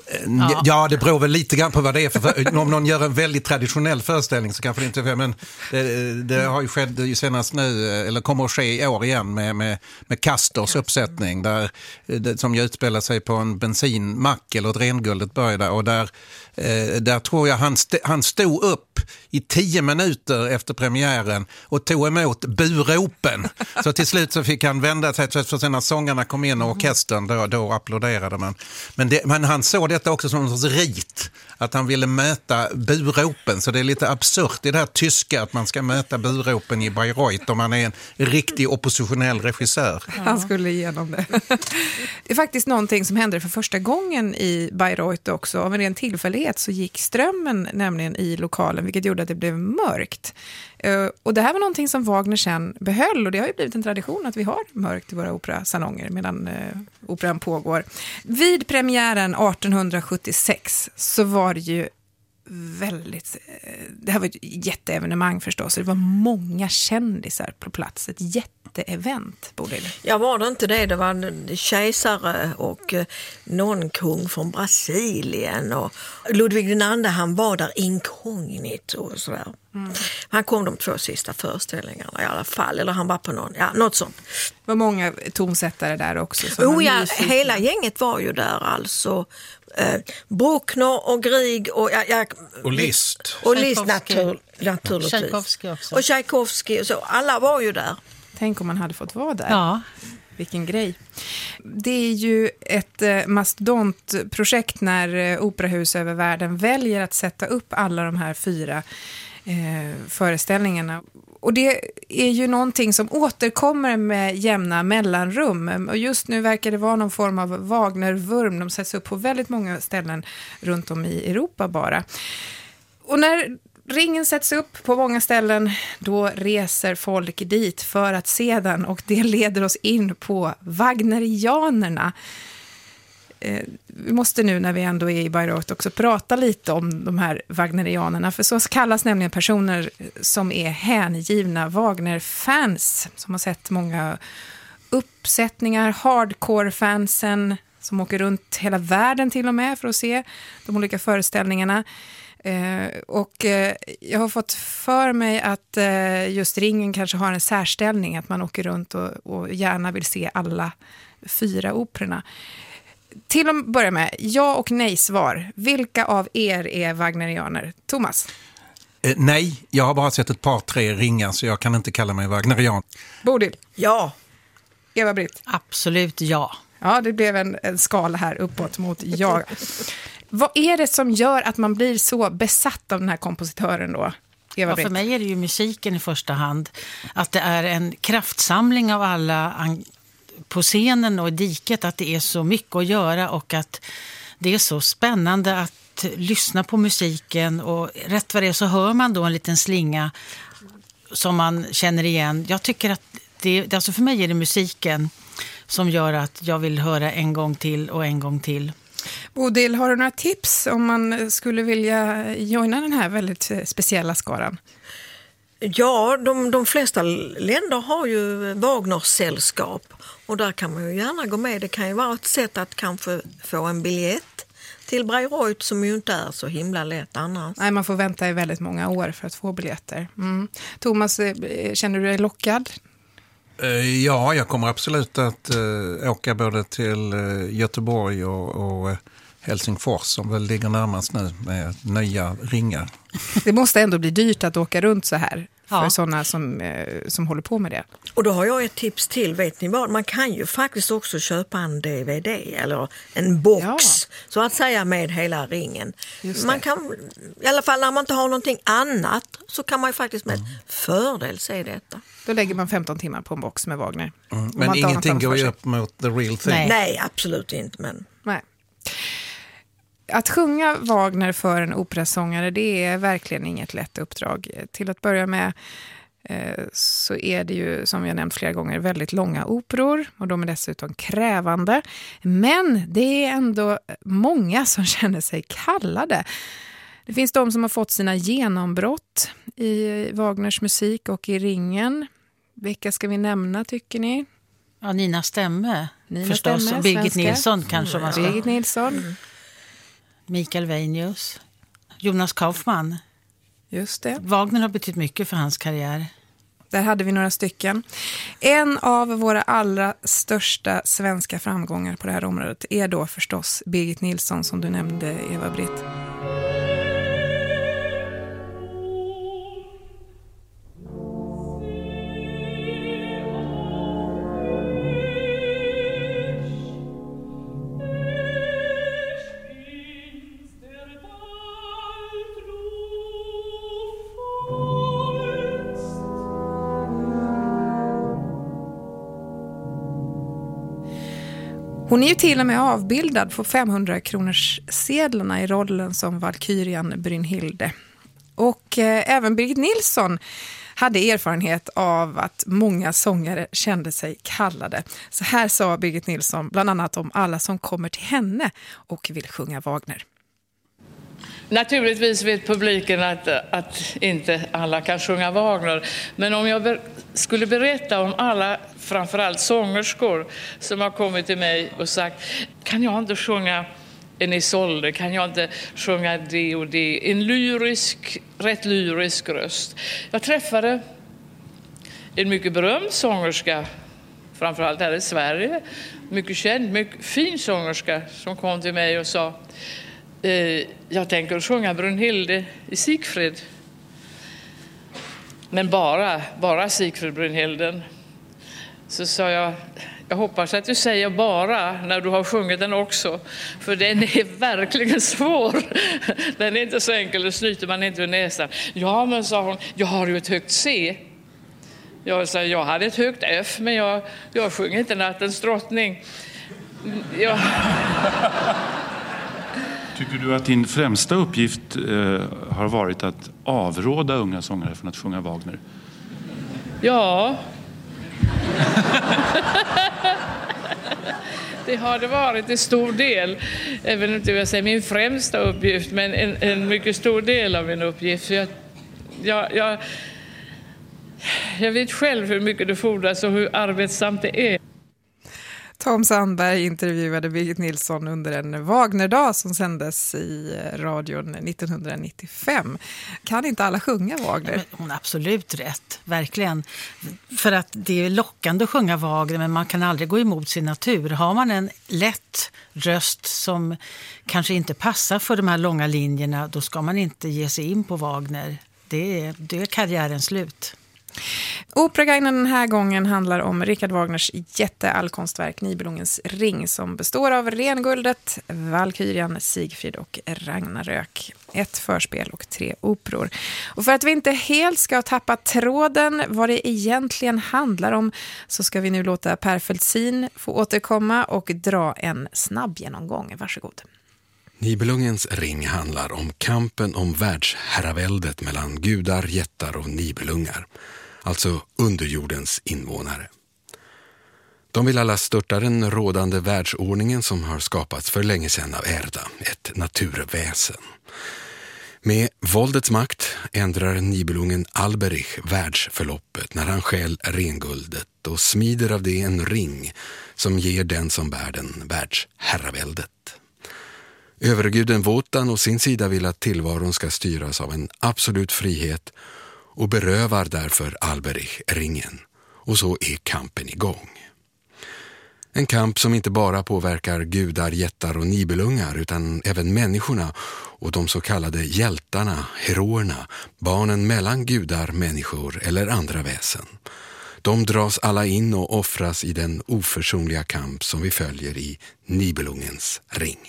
Ja. ja, det beror väl lite grann på vad det är. För, om någon gör en väldigt traditionell föreställning så kanske det inte är fel, men det, det har ju skett ju senast nu, eller kommer att ske i år igen med, med, med Castors uppsättning där, det, som ju utspelar sig på en bensinmack eller ett Renguldet började, och där, eh, där tror jag han, st- han stod upp i tio minuter efter premiären och tog emot buropen. Så till slut så fick han vända sig, för sen när sångarna kom in och orkestern, då, då applåderade man. Men, det, men han såg detta också som en sorts rit, att han ville möta buropen. Så det är lite absurt i det här tyska att man ska möta buropen i Bayreuth om man är en riktig oppositionell regissör. Ja. Han skulle igenom det. Det är faktiskt någonting som hände för första gången i Bayreuth också. Av en ren tillfällighet så gick strömmen nämligen i lokalen, vilket gjorde att det blev mörkt. Och det här var någonting som Wagner sen behöll, och det har ju blivit en tradition att vi har mörkt i våra operasalonger medan eh, operan pågår. Vid premiären arton sjuttiosex så var det ju väldigt, det här var ett jätteevenemang förstås, det var många kändisar på plats, ett jätteevent, Bodil. Ja, var det inte det? Det var en kejsare och någon kung från Brasilien, och Ludvig den andre, han var där inkognito och sådär. Mm. Han kom de två sista föreställningarna i alla fall, eller han var på någon, ja, något sånt. Det var många tonsättare där också. Oh ja, hela gänget var ju där alltså. Eh, Bruckner och Grieg och, ja, ja, och Liszt. Och Liszt natur, naturligtvis. Tchaikovsky också. Och Tchaikovsky och så. Alla var ju där. Tänk om man hade fått vara där. Ja. Vilken grej. Det är ju ett eh, mastodontprojekt när eh, operahus över världen väljer att sätta upp alla de här fyra eh, föreställningarna. Och det är ju någonting som återkommer med jämna mellanrum. Och just nu verkar det vara någon form av Wagner-vurm. De sätts upp på väldigt många ställen runt om i Europa bara. Och när ringen sätts upp på många ställen, då reser folk dit för att se den. Och det leder oss in på Wagnerianerna. Eh, vi måste nu när vi ändå är i Bayreuth också prata lite om de här Wagnerianerna, för så kallas nämligen personer som är hängivna Wagner-fans, som har sett många uppsättningar, hardcore-fansen som åker runt hela världen till och med för att se de olika föreställningarna. Eh, och eh, jag har fått för mig att eh, just ringen kanske har en särställning, att man åker runt och, och gärna vill se alla fyra operorna. Till att börja med, ja och nej svar. Vilka av er är Wagnerianer? Thomas? Eh, nej, jag har bara sett ett par, tre ringar, så jag kan inte kalla mig Wagnerian. Bodil? Ja. Eva-Britt? Absolut ja. Ja, det blev en, en skala här uppåt mot ja. Vad är det som gör att man blir så besatt av den här kompositören då? Ja, för mig är det ju musiken i första hand. Att det är en kraftsamling av alla på scenen och i diket, att det är så mycket att göra och att det är så spännande att lyssna på musiken, och rätt vad det är så hör man då en liten slinga som man känner igen. Jag tycker att det, alltså för mig är det musiken som gör att jag vill höra en gång till och en gång till. Bodil, har du några tips om man skulle vilja joina den här väldigt speciella skaran? Ja, de, de flesta länder har ju Wagners sällskap, och där kan man ju gärna gå med. Det kan ju vara ett sätt att kanske få en biljett. till Bayreuth som ju inte är så himla lätt annars. Nej, man får vänta i väldigt många år för att få biljetter. Mm. Thomas, känner du dig lockad? Ja, jag kommer absolut att uh, åka både till uh, Göteborg och, och uh, Helsingfors som väl ligger närmast nu med nya ringar. Det måste ändå bli dyrt att åka runt så här för Ja. sådana som, uh, som håller på med det. Och Och då har jag ett tips till, vet ni vad? Man kan ju faktiskt också köpa en D V D eller en box, Ja. så att säga, med hela ringen. Just det. Man kan, i alla fall när man inte har någonting annat, så kan man ju faktiskt med fördel se detta. Då lägger man femton timmar på en box med Wagner. Mm. Om man Men inte har ingenting något går framför ju sig. upp mot the real thing. Nej. Nej, absolut inte, men... Nej. Att sjunga Wagner för en operasångare, det är verkligen inget lätt uppdrag. Till att börja med eh, så är det ju, som jag nämnt flera gånger, väldigt långa operor och de är dessutom krävande. Men det är ändå många som känner sig kallade. Det finns de som har fått sina genombrott i Wagners musik och i ringen. Vilka ska vi nämna, tycker ni? Ja, Nina Stemme, Nina förstås. Stemme, Och Birgit svenska. Nilsson kanske man ska. Birgit Nilsson, Mikael Weinius. Jonas Kaufmann. just det. Wagner har betytt mycket för hans karriär. Där hade vi några stycken. En av våra allra största svenska framgångar på det här området är då förstås Birgit Nilsson, som du nämnde, Eva-Britt. Hon är ju till och med avbildad på femhundra kronors sedlarna i rollen som Valkyrian Brynhilde. Och eh, även Birgit Nilsson hade erfarenhet av att många sångare kände sig kallade. Så här sa Birgit Nilsson bland annat om alla som kommer till henne och vill sjunga Wagner. Naturligtvis vet publiken att, att inte alla kan sjunga Wagner. Men om jag ber, skulle berätta om alla, framförallt sångerskor, som har kommit till mig och sagt: kan jag inte sjunga en Isolde, kan jag inte sjunga det och det? En lyrisk, rätt lyrisk röst. Jag träffade en mycket berömd sångerska, framförallt här i Sverige. Mycket känd, mycket fin sångerska, som kom till mig och sa: jag tänker sjunga Brynhilde i Sigfrid. Men bara, bara Sigfrid Brynhilden. Så sa jag: jag hoppas att du säger bara när du har sjungit den också. För den är verkligen svår. Den är inte så enkel, det snyter man inte ur näsan. Ja, men sa hon, jag har ju ett högt C. Jag sa, jag hade ett högt F, men jag, jag sjunger inte Nattens drottning. Jag... Tycker du att din främsta uppgift eh, har varit att avråda unga sångare från att sjunga Wagner? Ja. Det har det varit en stor del. Även inte jag säger min främsta uppgift, men en, en mycket stor del av min uppgift. Jag, jag, jag, jag vet själv hur mycket det fordras och hur arbetsamt det är. Tom Sandberg intervjuade Birgit Nilsson under en Wagnerdag som sändes i radion nittonhundranittiofem. Kan inte alla sjunga Wagner? Men hon har absolut rätt, verkligen. För att det är lockande att sjunga Wagner, men man kan aldrig gå emot sin natur. Har man en lätt röst som kanske inte passar för de här långa linjerna, då ska man inte ge sig in på Wagner. Det är, det är karriärens slut. Operaguiden den här gången handlar om Richard Wagners jätteallkonstverk Nibelungens ring, som består av Renguldet, Valkyrian, Sigfrid och Ragnarök. Ett förspel och tre operor. Och för att vi inte helt ska tappa tråden vad det egentligen handlar om, så ska vi nu låta Per Feltzin få återkomma och dra en snabb genomgång. Varsågod. Nibelungens ring handlar om kampen om världsherraväldet mellan gudar, jättar och nibelungar, alltså underjordens invånare. De vill alla störta den rådande världsordningen som har skapats för länge sedan av Erda, ett naturväsen. Med våldets makt ändrar nibelungen Alberich världsförloppet när han stjäl renguldet och smider av det en ring som ger den som bär den världsherraväldet. Överguden Wotan å sin sida vill att tillvaron ska styras av en absolut frihet och berövar därför Alberich ringen. Och så är kampen igång. En kamp som inte bara påverkar gudar, jättar och nibelungar utan även människorna och de så kallade hjältarna, heroerna, barnen mellan gudar, människor eller andra väsen. De dras alla in och offras i den oförsonliga kamp som vi följer i Nibelungens ring.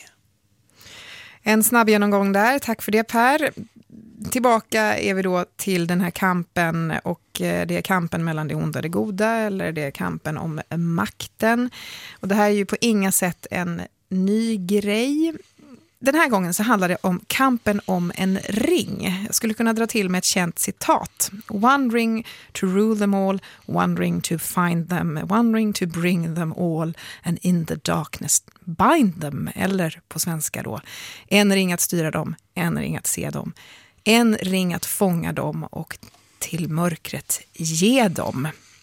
En snabb genomgång där. Tack för det, Per. Tillbaka är vi då till den här kampen, och det är kampen mellan det onda och det goda, eller det är kampen om makten. Och det här är ju på inga sätt en ny grej. Den här gången så handlar det om kampen om en ring. Jag skulle kunna dra till med ett känt citat. One ring to rule them all, one ring to find them, one ring to bring them all, and in the darkness bind them. Eller på svenska då, en ring att styra dem, en ring att se dem, en ring att fånga dem och till mörkret ge dem.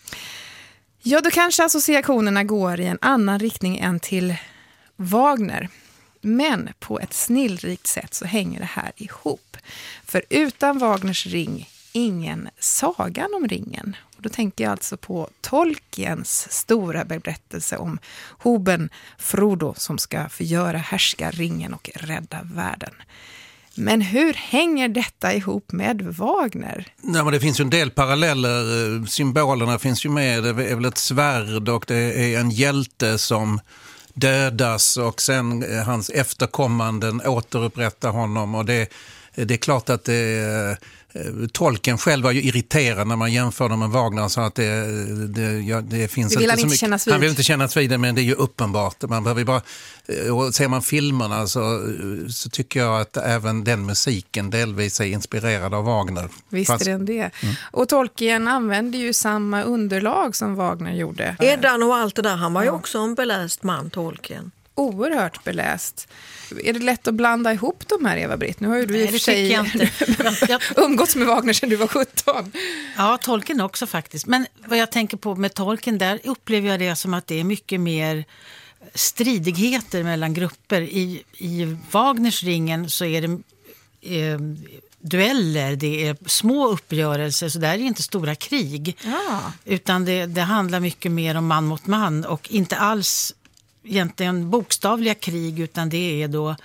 Ja, då kanske associationerna går i en annan riktning än till Wagner. Men på ett snillrikt sätt så hänger det här ihop. För utan Wagners ring, ingen sagan om ringen. Och då tänker jag alltså på Tolkiens stora berättelse om hoben Frodo som ska förgöra härskarringen och rädda världen. Men hur hänger detta ihop med Wagner? Nej, men det finns ju en del paralleller. Symbolerna finns ju med. Det är väl ett svärd och det är en hjälte som dödas och sen hans efterkommanden återupprättar honom. Och det, det är klart att det, Tolkien själv var ju irriterad när man jämförde med Wagner och sa att det, det, ja, det finns det vill inte han så inte mycket. Kännas vid. Han vill inte kännas vid det, men det är ju uppenbart. Man behöver bara, och ser man filmerna så, så tycker jag att även den musiken delvis är inspirerad av Wagner. Visst Fast, är den det. Mm. Och Tolkien använde ju samma underlag som Wagner gjorde. Eddan och allt det där, han var ju också en beläst man, Tolkien. Oerhört beläst. Är det lätt att blanda ihop de här, Eva-Britt? Nu har ju du i och för sig jag inte. jag... umgåtts med Wagner sedan du var sjutton. Ja, Tolkien också faktiskt. Men vad jag tänker på med Tolkien, där upplever jag det som att det är mycket mer stridigheter mellan grupper. I, i Wagners ringen så är det eh, dueller, det är små uppgörelser, så där är det inte stora krig. Ja. Utan det, det handlar mycket mer om man mot man och inte alls egentligen bokstavliga krig, utan det är då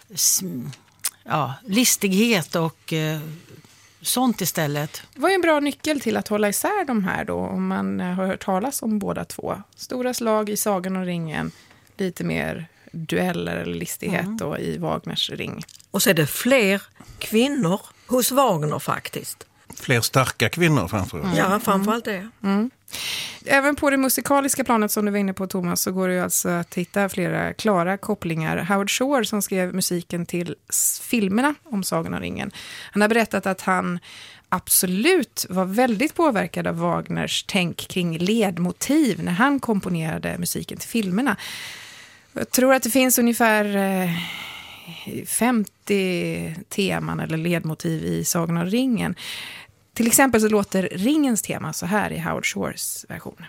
ja, listighet och eh, sånt istället. Det var ju en bra nyckel till att hålla isär de här då, om man har hört talas om båda två. Stora slag i Sagan och ringen, lite mer dueller eller listighet mm. då i Wagners ring. Och så är det fler kvinnor hos Wagner faktiskt. Fler starka kvinnor framförallt. Mm. Ja, framförallt det. Mm. Även på det musikaliska planet som du var inne på, Thomas, så går det ju alltså att hitta flera klara kopplingar. Howard Shore, som skrev musiken till filmerna om Sagan om ringen, han har berättat att han absolut var väldigt påverkad av Wagners tänk kring ledmotiv när han komponerade musiken till filmerna. Jag tror att det finns ungefär femtio teman eller ledmotiv i Sagan om ringen. Till exempel så låter ringens tema så här i Howard Shores version.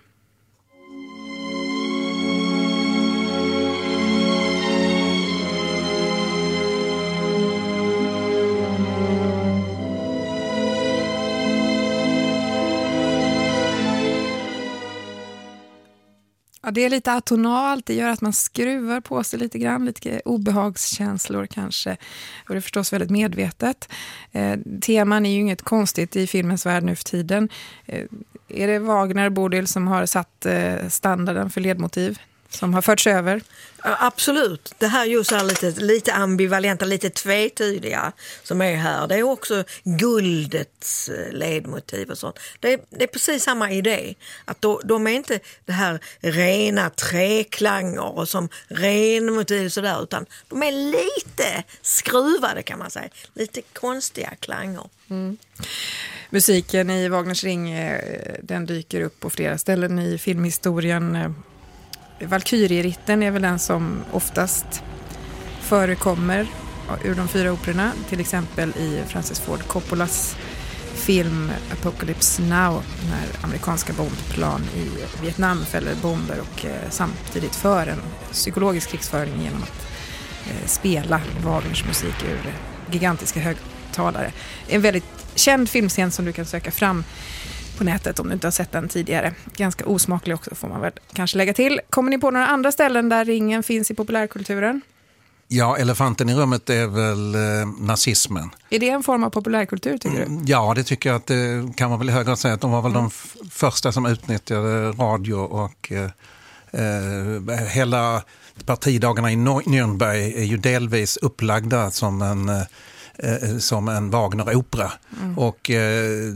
Ja, det är lite atonalt, det gör att man skruvar på sig lite grann, lite obehagskänslor kanske. Och det är förstås väldigt medvetet. Eh, teman är ju inget konstigt i filmens värld nu för tiden. Eh, är det Wagner, Bodil, som har satt eh, standarden för ledmotiv? Som har förts över? Ja, absolut. Det här just är lite, lite ambivalenta, lite tvetydiga som är här. Det är också guldets ledmotiv och sånt. Det är, det är precis samma idé. Att då, de är inte det här rena treklanger och som renmotiv och sådär, utan de är lite skruvade kan man säga. Lite konstiga klanger. Mm. Musiken i Wagners ring, den dyker upp på flera ställen i filmhistorien. Valkyrieritten är väl den som oftast förekommer ur de fyra operorna, till exempel i Francis Ford Coppolas film Apocalypse Now, när amerikanska bombplan i Vietnam fäller bomber och eh, samtidigt för en psykologisk krigsföring genom att eh, spela Wagners musik ur gigantiska högtalare. En väldigt känd filmscen som du kan söka fram på nätet om du inte har sett den tidigare. Ganska osmaklig också får man väl kanske lägga till. Kommer ni på några andra ställen där ringen finns i populärkulturen? Ja, elefanten i rummet är väl eh, nazismen. Är det en form av populärkultur tycker du? Mm, ja, det tycker jag att det kan man väl i hög grad säga. Att de var väl mm. de f- första som utnyttjade radio och eh, eh, hela partidagarna i Nürnberg är ju delvis upplagda som en, eh, som en Wagner-opera. Mm. Och eh,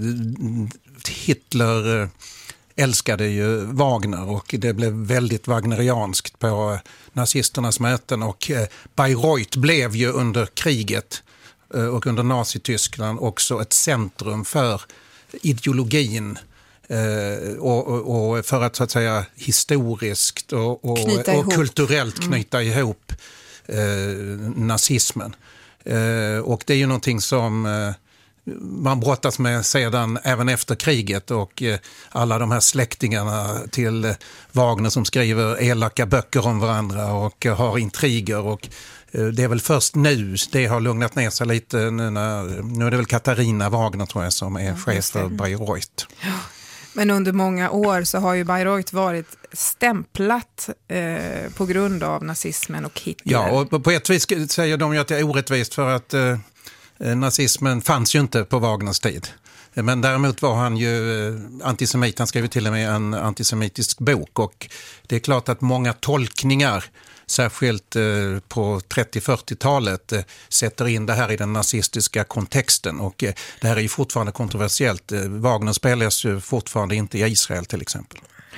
Hitler eh, älskade ju Wagner och det blev väldigt wagnerianskt på nazisternas möten och Bayreuth blev ju under kriget och under Nazityskland också ett centrum för ideologin och, och, och för att så att säga historiskt och, och, och kulturellt knyta mm. ihop eh, nazismen. Eh, och det är ju någonting som eh, man brottas med sedan även efter kriget och eh, alla de här släktingarna till eh, Wagner som skriver elaka böcker om varandra och eh, har intriger och eh, det är väl först nu det har lugnat ner sig lite nu, när, nu är det väl Katarina Wagner tror jag som är ja, chef för Bayreuth. Ja. Men under många år så har ju Bayreuth varit stämplat eh, på grund av nazismen och Hitler. Ja, och på ett vis säger de ju att det är orättvist för att eh, nazismen fanns ju inte på Wagners tid. Men däremot var han ju eh, antisemit. Han skrev till och med en antisemitisk bok och det är klart att många tolkningar särskilt eh, på trettio-fyrtiotalet eh, sätter in det här i den nazistiska kontexten och eh, det här är ju fortfarande kontroversiellt. Eh, Wagner spelas ju fortfarande inte i Israel till exempel.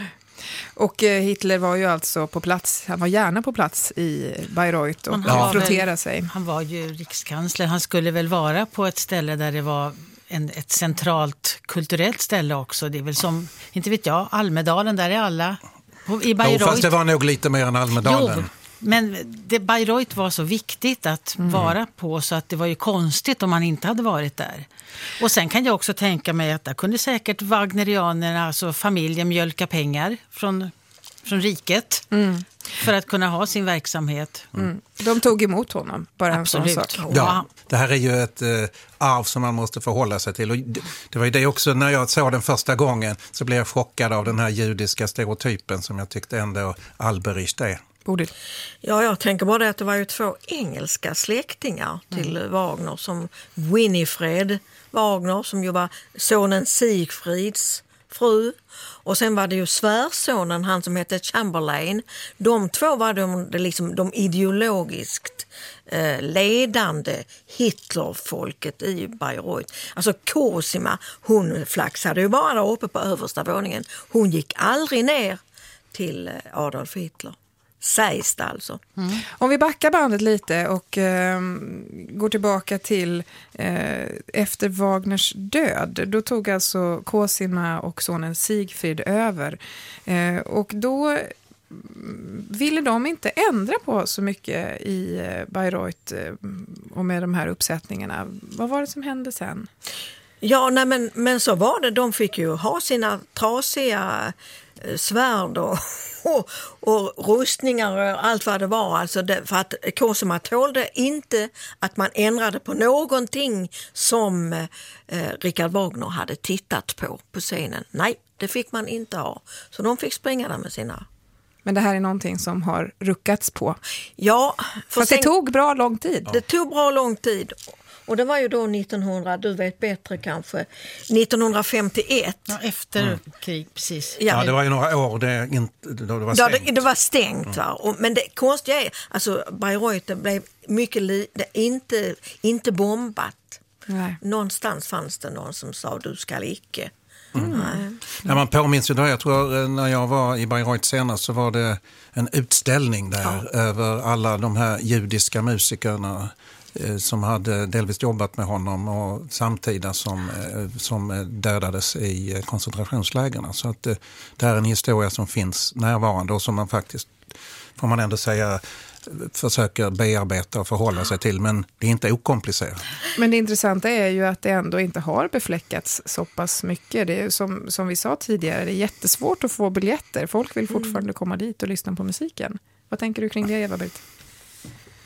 Och eh, Hitler var ju alltså på plats, han var gärna på plats i Bayreuth och ja. frotterade sig. Han var ju rikskansler, han skulle väl vara på ett ställe där det var en, ett centralt kulturellt ställe också. Det är väl som, inte vet jag, Almedalen, där är alla i Bayreuth. Jo, fast det var nog lite mer än Almedalen. Jo, men det, Bayreuth var så viktigt att mm. vara på så att det var ju konstigt om man inte hade varit där. Och sen kan jag också tänka mig att där kunde säkert wagnerianerna, alltså familjen, mjölka pengar från, från riket mm. för att kunna ha sin verksamhet. Mm. De tog emot honom, bara Absolut. En sån sak. Ja, det här är ju ett eh, arv som man måste förhålla sig till. Och det, det var ju det också, när jag såg den första gången så blev jag chockad av den här judiska stereotypen som jag tyckte ändå Alberich är. Bodil. Ja, jag tänker bara det att det var ju två engelska släktingar till mm. Wagner som Winifred Wagner som ju var sonen Siegfrieds fru och sen var det ju svärsonen, han som hette Chamberlain. De två var de, de, liksom, de ideologiskt eh, ledande Hitlerfolket i Bayreuth. Alltså Cosima, hon flaxade ju bara där uppe på översta våningen. Hon gick aldrig ner till Adolf Hitler. Sägs det alltså. Mm. Om vi backar bandet lite och eh, går tillbaka till eh, efter Wagners död. Då tog alltså Cosima och sonen Siegfried över. Eh, och då ville de inte ändra på så mycket i eh, Bayreuth eh, och med de här uppsättningarna. Vad var det som hände sen? Ja, nej, men, men så var det. De fick ju ha sina trasiga eh, svärd och Och, och rustningar och allt vad det var. Alltså det, för att Cosima tålde inte att man ändrade på någonting som eh, Richard Wagner hade tittat på på scenen. Nej, det fick man inte ha. Så de fick springa där med sina. Men det här är någonting som har ruckats på. Ja. För sen, det tog bra lång tid. Det tog bra lång tid. Och det var ju då nittonhundra, du vet bättre kanske, nittonhundrafemtioett. Ja, efter mm. krig, precis. Ja, det var ju några år det, inte, då det var stängt. Ja, det, det var stängt mm. va. Och, men det konstiga är, alltså Bayreuth blev mycket li, det, inte, inte bombat. Nej. Någonstans fanns det någon som sa du ska icke. Mm. Mm. Ja, man påminns ju då, jag tror när jag var i Bayreuth senast så var det en utställning där ja. över alla de här judiska musikerna som hade delvis jobbat med honom och samtida som, som dödades i koncentrationslägerna. Så att det, det här är en historia som finns närvarande och som man faktiskt, får man ändå säga, försöker bearbeta och förhålla sig till, men det är inte okomplicerat. Men det intressanta är ju att det ändå inte har befläckats så pass mycket. Det är ju som, som vi sa tidigare, det är jättesvårt att få biljetter. Folk vill fortfarande komma dit och lyssna på musiken. Vad tänker du kring det, Eva-Britt?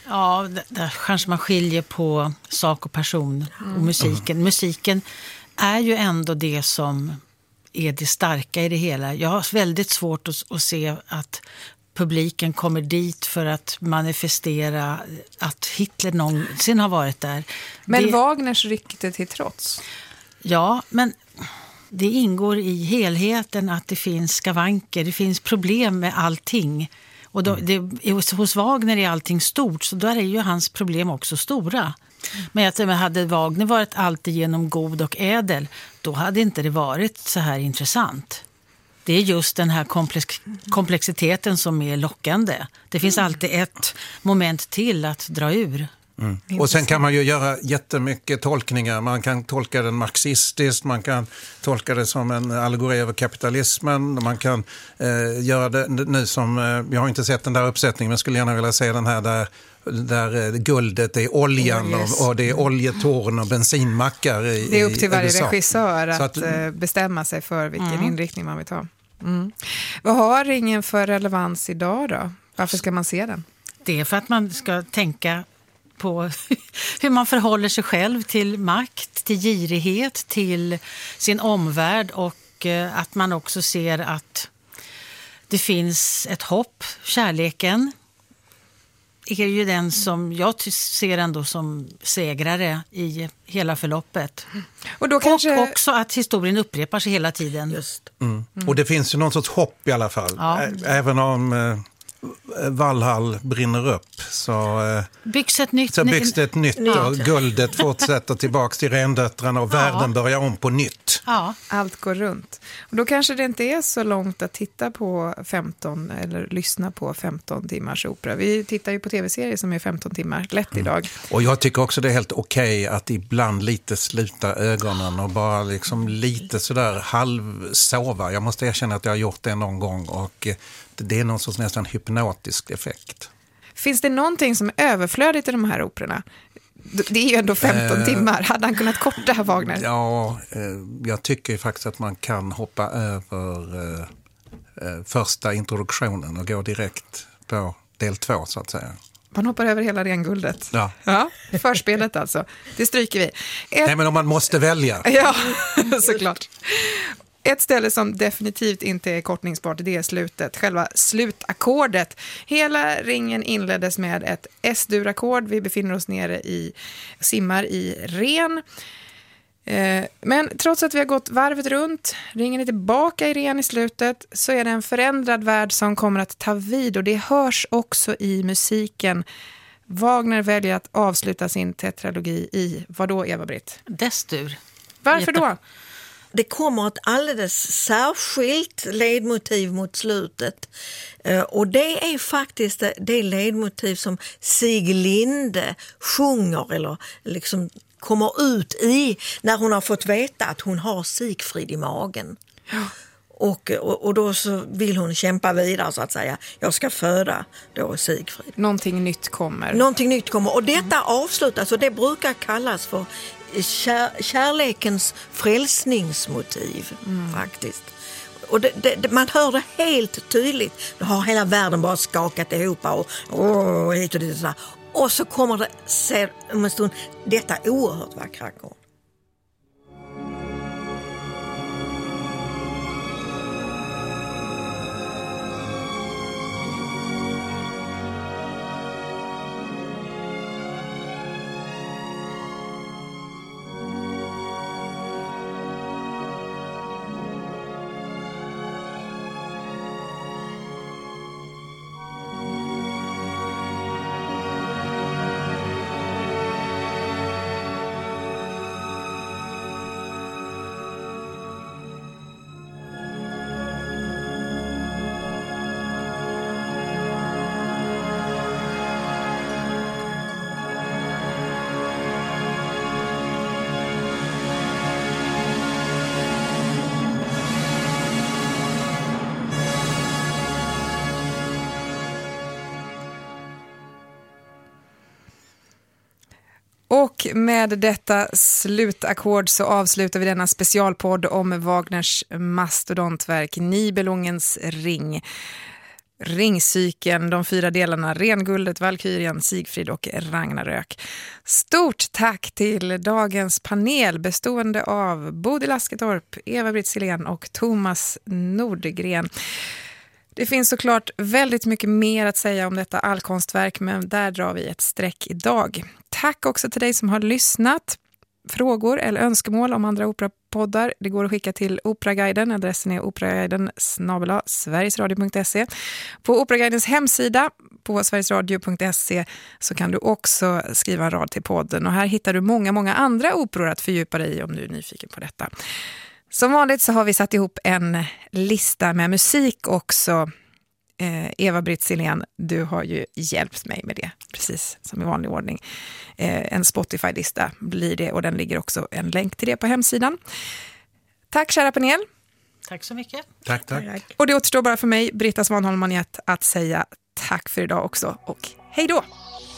Ja, där kanske man skiljer på sak och person mm. och musiken. Mm. Musiken är ju ändå det som är det starka i det hela. Jag har väldigt svårt att, att se att publiken kommer dit för att manifestera att Hitler någonsin har varit där. Men det, Wagners rykte till trots? Ja, men det ingår i helheten att det finns skavanker, det finns problem med allting. Och då, det, hos Wagner är allting stort, så där är ju hans problem också stora. Mm. Men jag tror att hade Wagner varit alltid genom god och ädel, då hade inte det varit så här intressant. Det är just den här komplex, komplexiteten som är lockande. Det finns alltid ett moment till att dra ur. Mm. Och sen kan man ju göra jättemycket tolkningar. Man kan tolka den marxistiskt, man kan tolka det som en allegori över kapitalismen. Man kan eh, göra det nu som, eh, jag har inte sett den där uppsättningen men skulle gärna vilja se den här där, där eh, guldet är oljan oh, yes. och, och det är oljetorn och bensinmackar i, det är upp till varje U S A. Regissör att, att eh, bestämma sig för vilken mm. inriktning man vill ta. Mm. Vad har ringen för relevans idag då? Varför ska man se den? Det är för att man ska tänka på hur man förhåller sig själv till makt, till girighet, till sin omvärld och att man också ser att det finns ett hopp. Kärleken är ju den som jag ser ändå som segrare i hela förloppet. Och, då kanske... och också att historien upprepar sig hela tiden. Just. Mm. Mm. Och det finns ju någon sorts hopp i alla fall. Ja. Även om eh, Valhall brinner upp så, eh, byggs ett nytt, så byggs det ett nytt ja. och guldet fortsätter tillbaks till rendöttrarna och ja. världen börjar om på nytt. Ja. Allt går runt. Och då kanske det inte är så långt att titta på femton eller lyssna på femton timmars opera. Vi tittar ju på tv-serier som är femton timmar lätt idag. Mm. Och jag tycker också det är helt okej att ibland lite sluta ögonen och bara liksom lite sådär halvsova. Jag måste erkänna att jag har gjort det någon gång och det är någon sorts nästan hypnotisk effekt. Finns det någonting som är överflödigt i de här operorna? Det är ju ändå femton eh, timmar. Hade han kunnat korta Wagner? Ja, eh, jag tycker faktiskt att man kan hoppa över eh, eh, första introduktionen och gå direkt på del två så att säga. Man hoppar över hela renguldet. Ja. Ja, förspelet alltså. Det stryker vi. Ett... Nej, men om man måste välja. Ja, såklart. Ett ställe som definitivt inte är kortningsbart, det är slutet, själva slutakkordet. Hela ringen inleddes med ett S-dur-ackord. Vi befinner oss nere i, simmar i ren. Men trots att vi har gått varvet runt, ringen är tillbaka i ren i slutet, så är det en förändrad värld som kommer att ta vid och det hörs också i musiken. Wagner väljer att avsluta sin tetralogi i, vad då Eva-Britt? Dess-dur. Varför då? Det kommer ett alldeles särskilt ledmotiv mot slutet och det är faktiskt det ledmotiv som Sieg Linde sjunger eller liksom kommer ut i när hon har fått veta att hon har Siegfried i magen. Ja. Och, och, och då så vill hon kämpa vidare så att säga. Jag ska föda då Siegfried. Någonting nytt kommer. Någonting nytt kommer och detta mm. avslutas och det brukar kallas för Kär, kärlekens frälsningsmotiv mm. faktiskt. Och det, det, man hör det helt tydligt. Då har hela världen bara skakat ihop och, och hit och dit och så. Och så kommer det se, om en stund detta oerhört vackra ackord. Och med detta slutackord så avslutar vi denna specialpodd om Wagners mastodontverk Nibelungens ring. Ringcykeln, de fyra delarna, Renguldet, Valkyrien, Sigfrid och Ragnarök. Stort tack till dagens panel bestående av Bodil Asketorp, Eva-Britt Silén och Thomas Nordgren. Det finns såklart väldigt mycket mer att säga om detta allkonstverk, men där drar vi ett streck idag. Tack också till dig som har lyssnat. Frågor eller önskemål om andra operapoddar, det går att skicka till Operaguiden. Adressen är operaguiden snabel-a sverigesradio punkt se. På Operaguidens hemsida på sverigesradio punkt se så kan du också skriva en rad till podden. Och här hittar du många, många andra operor att fördjupa dig i om du är nyfiken på detta. Som vanligt så har vi satt ihop en lista med musik också. Eh, Eva-Britt Silén, du har ju hjälpt mig med det, precis som i vanlig ordning. Eh, en Spotify-lista blir det, och den ligger också en länk till det på hemsidan. Tack kära panel. Tack så mycket. Tack, tack. Och det återstår bara för mig, Britta Svanholm Maniet, att säga tack för idag också, och hej då!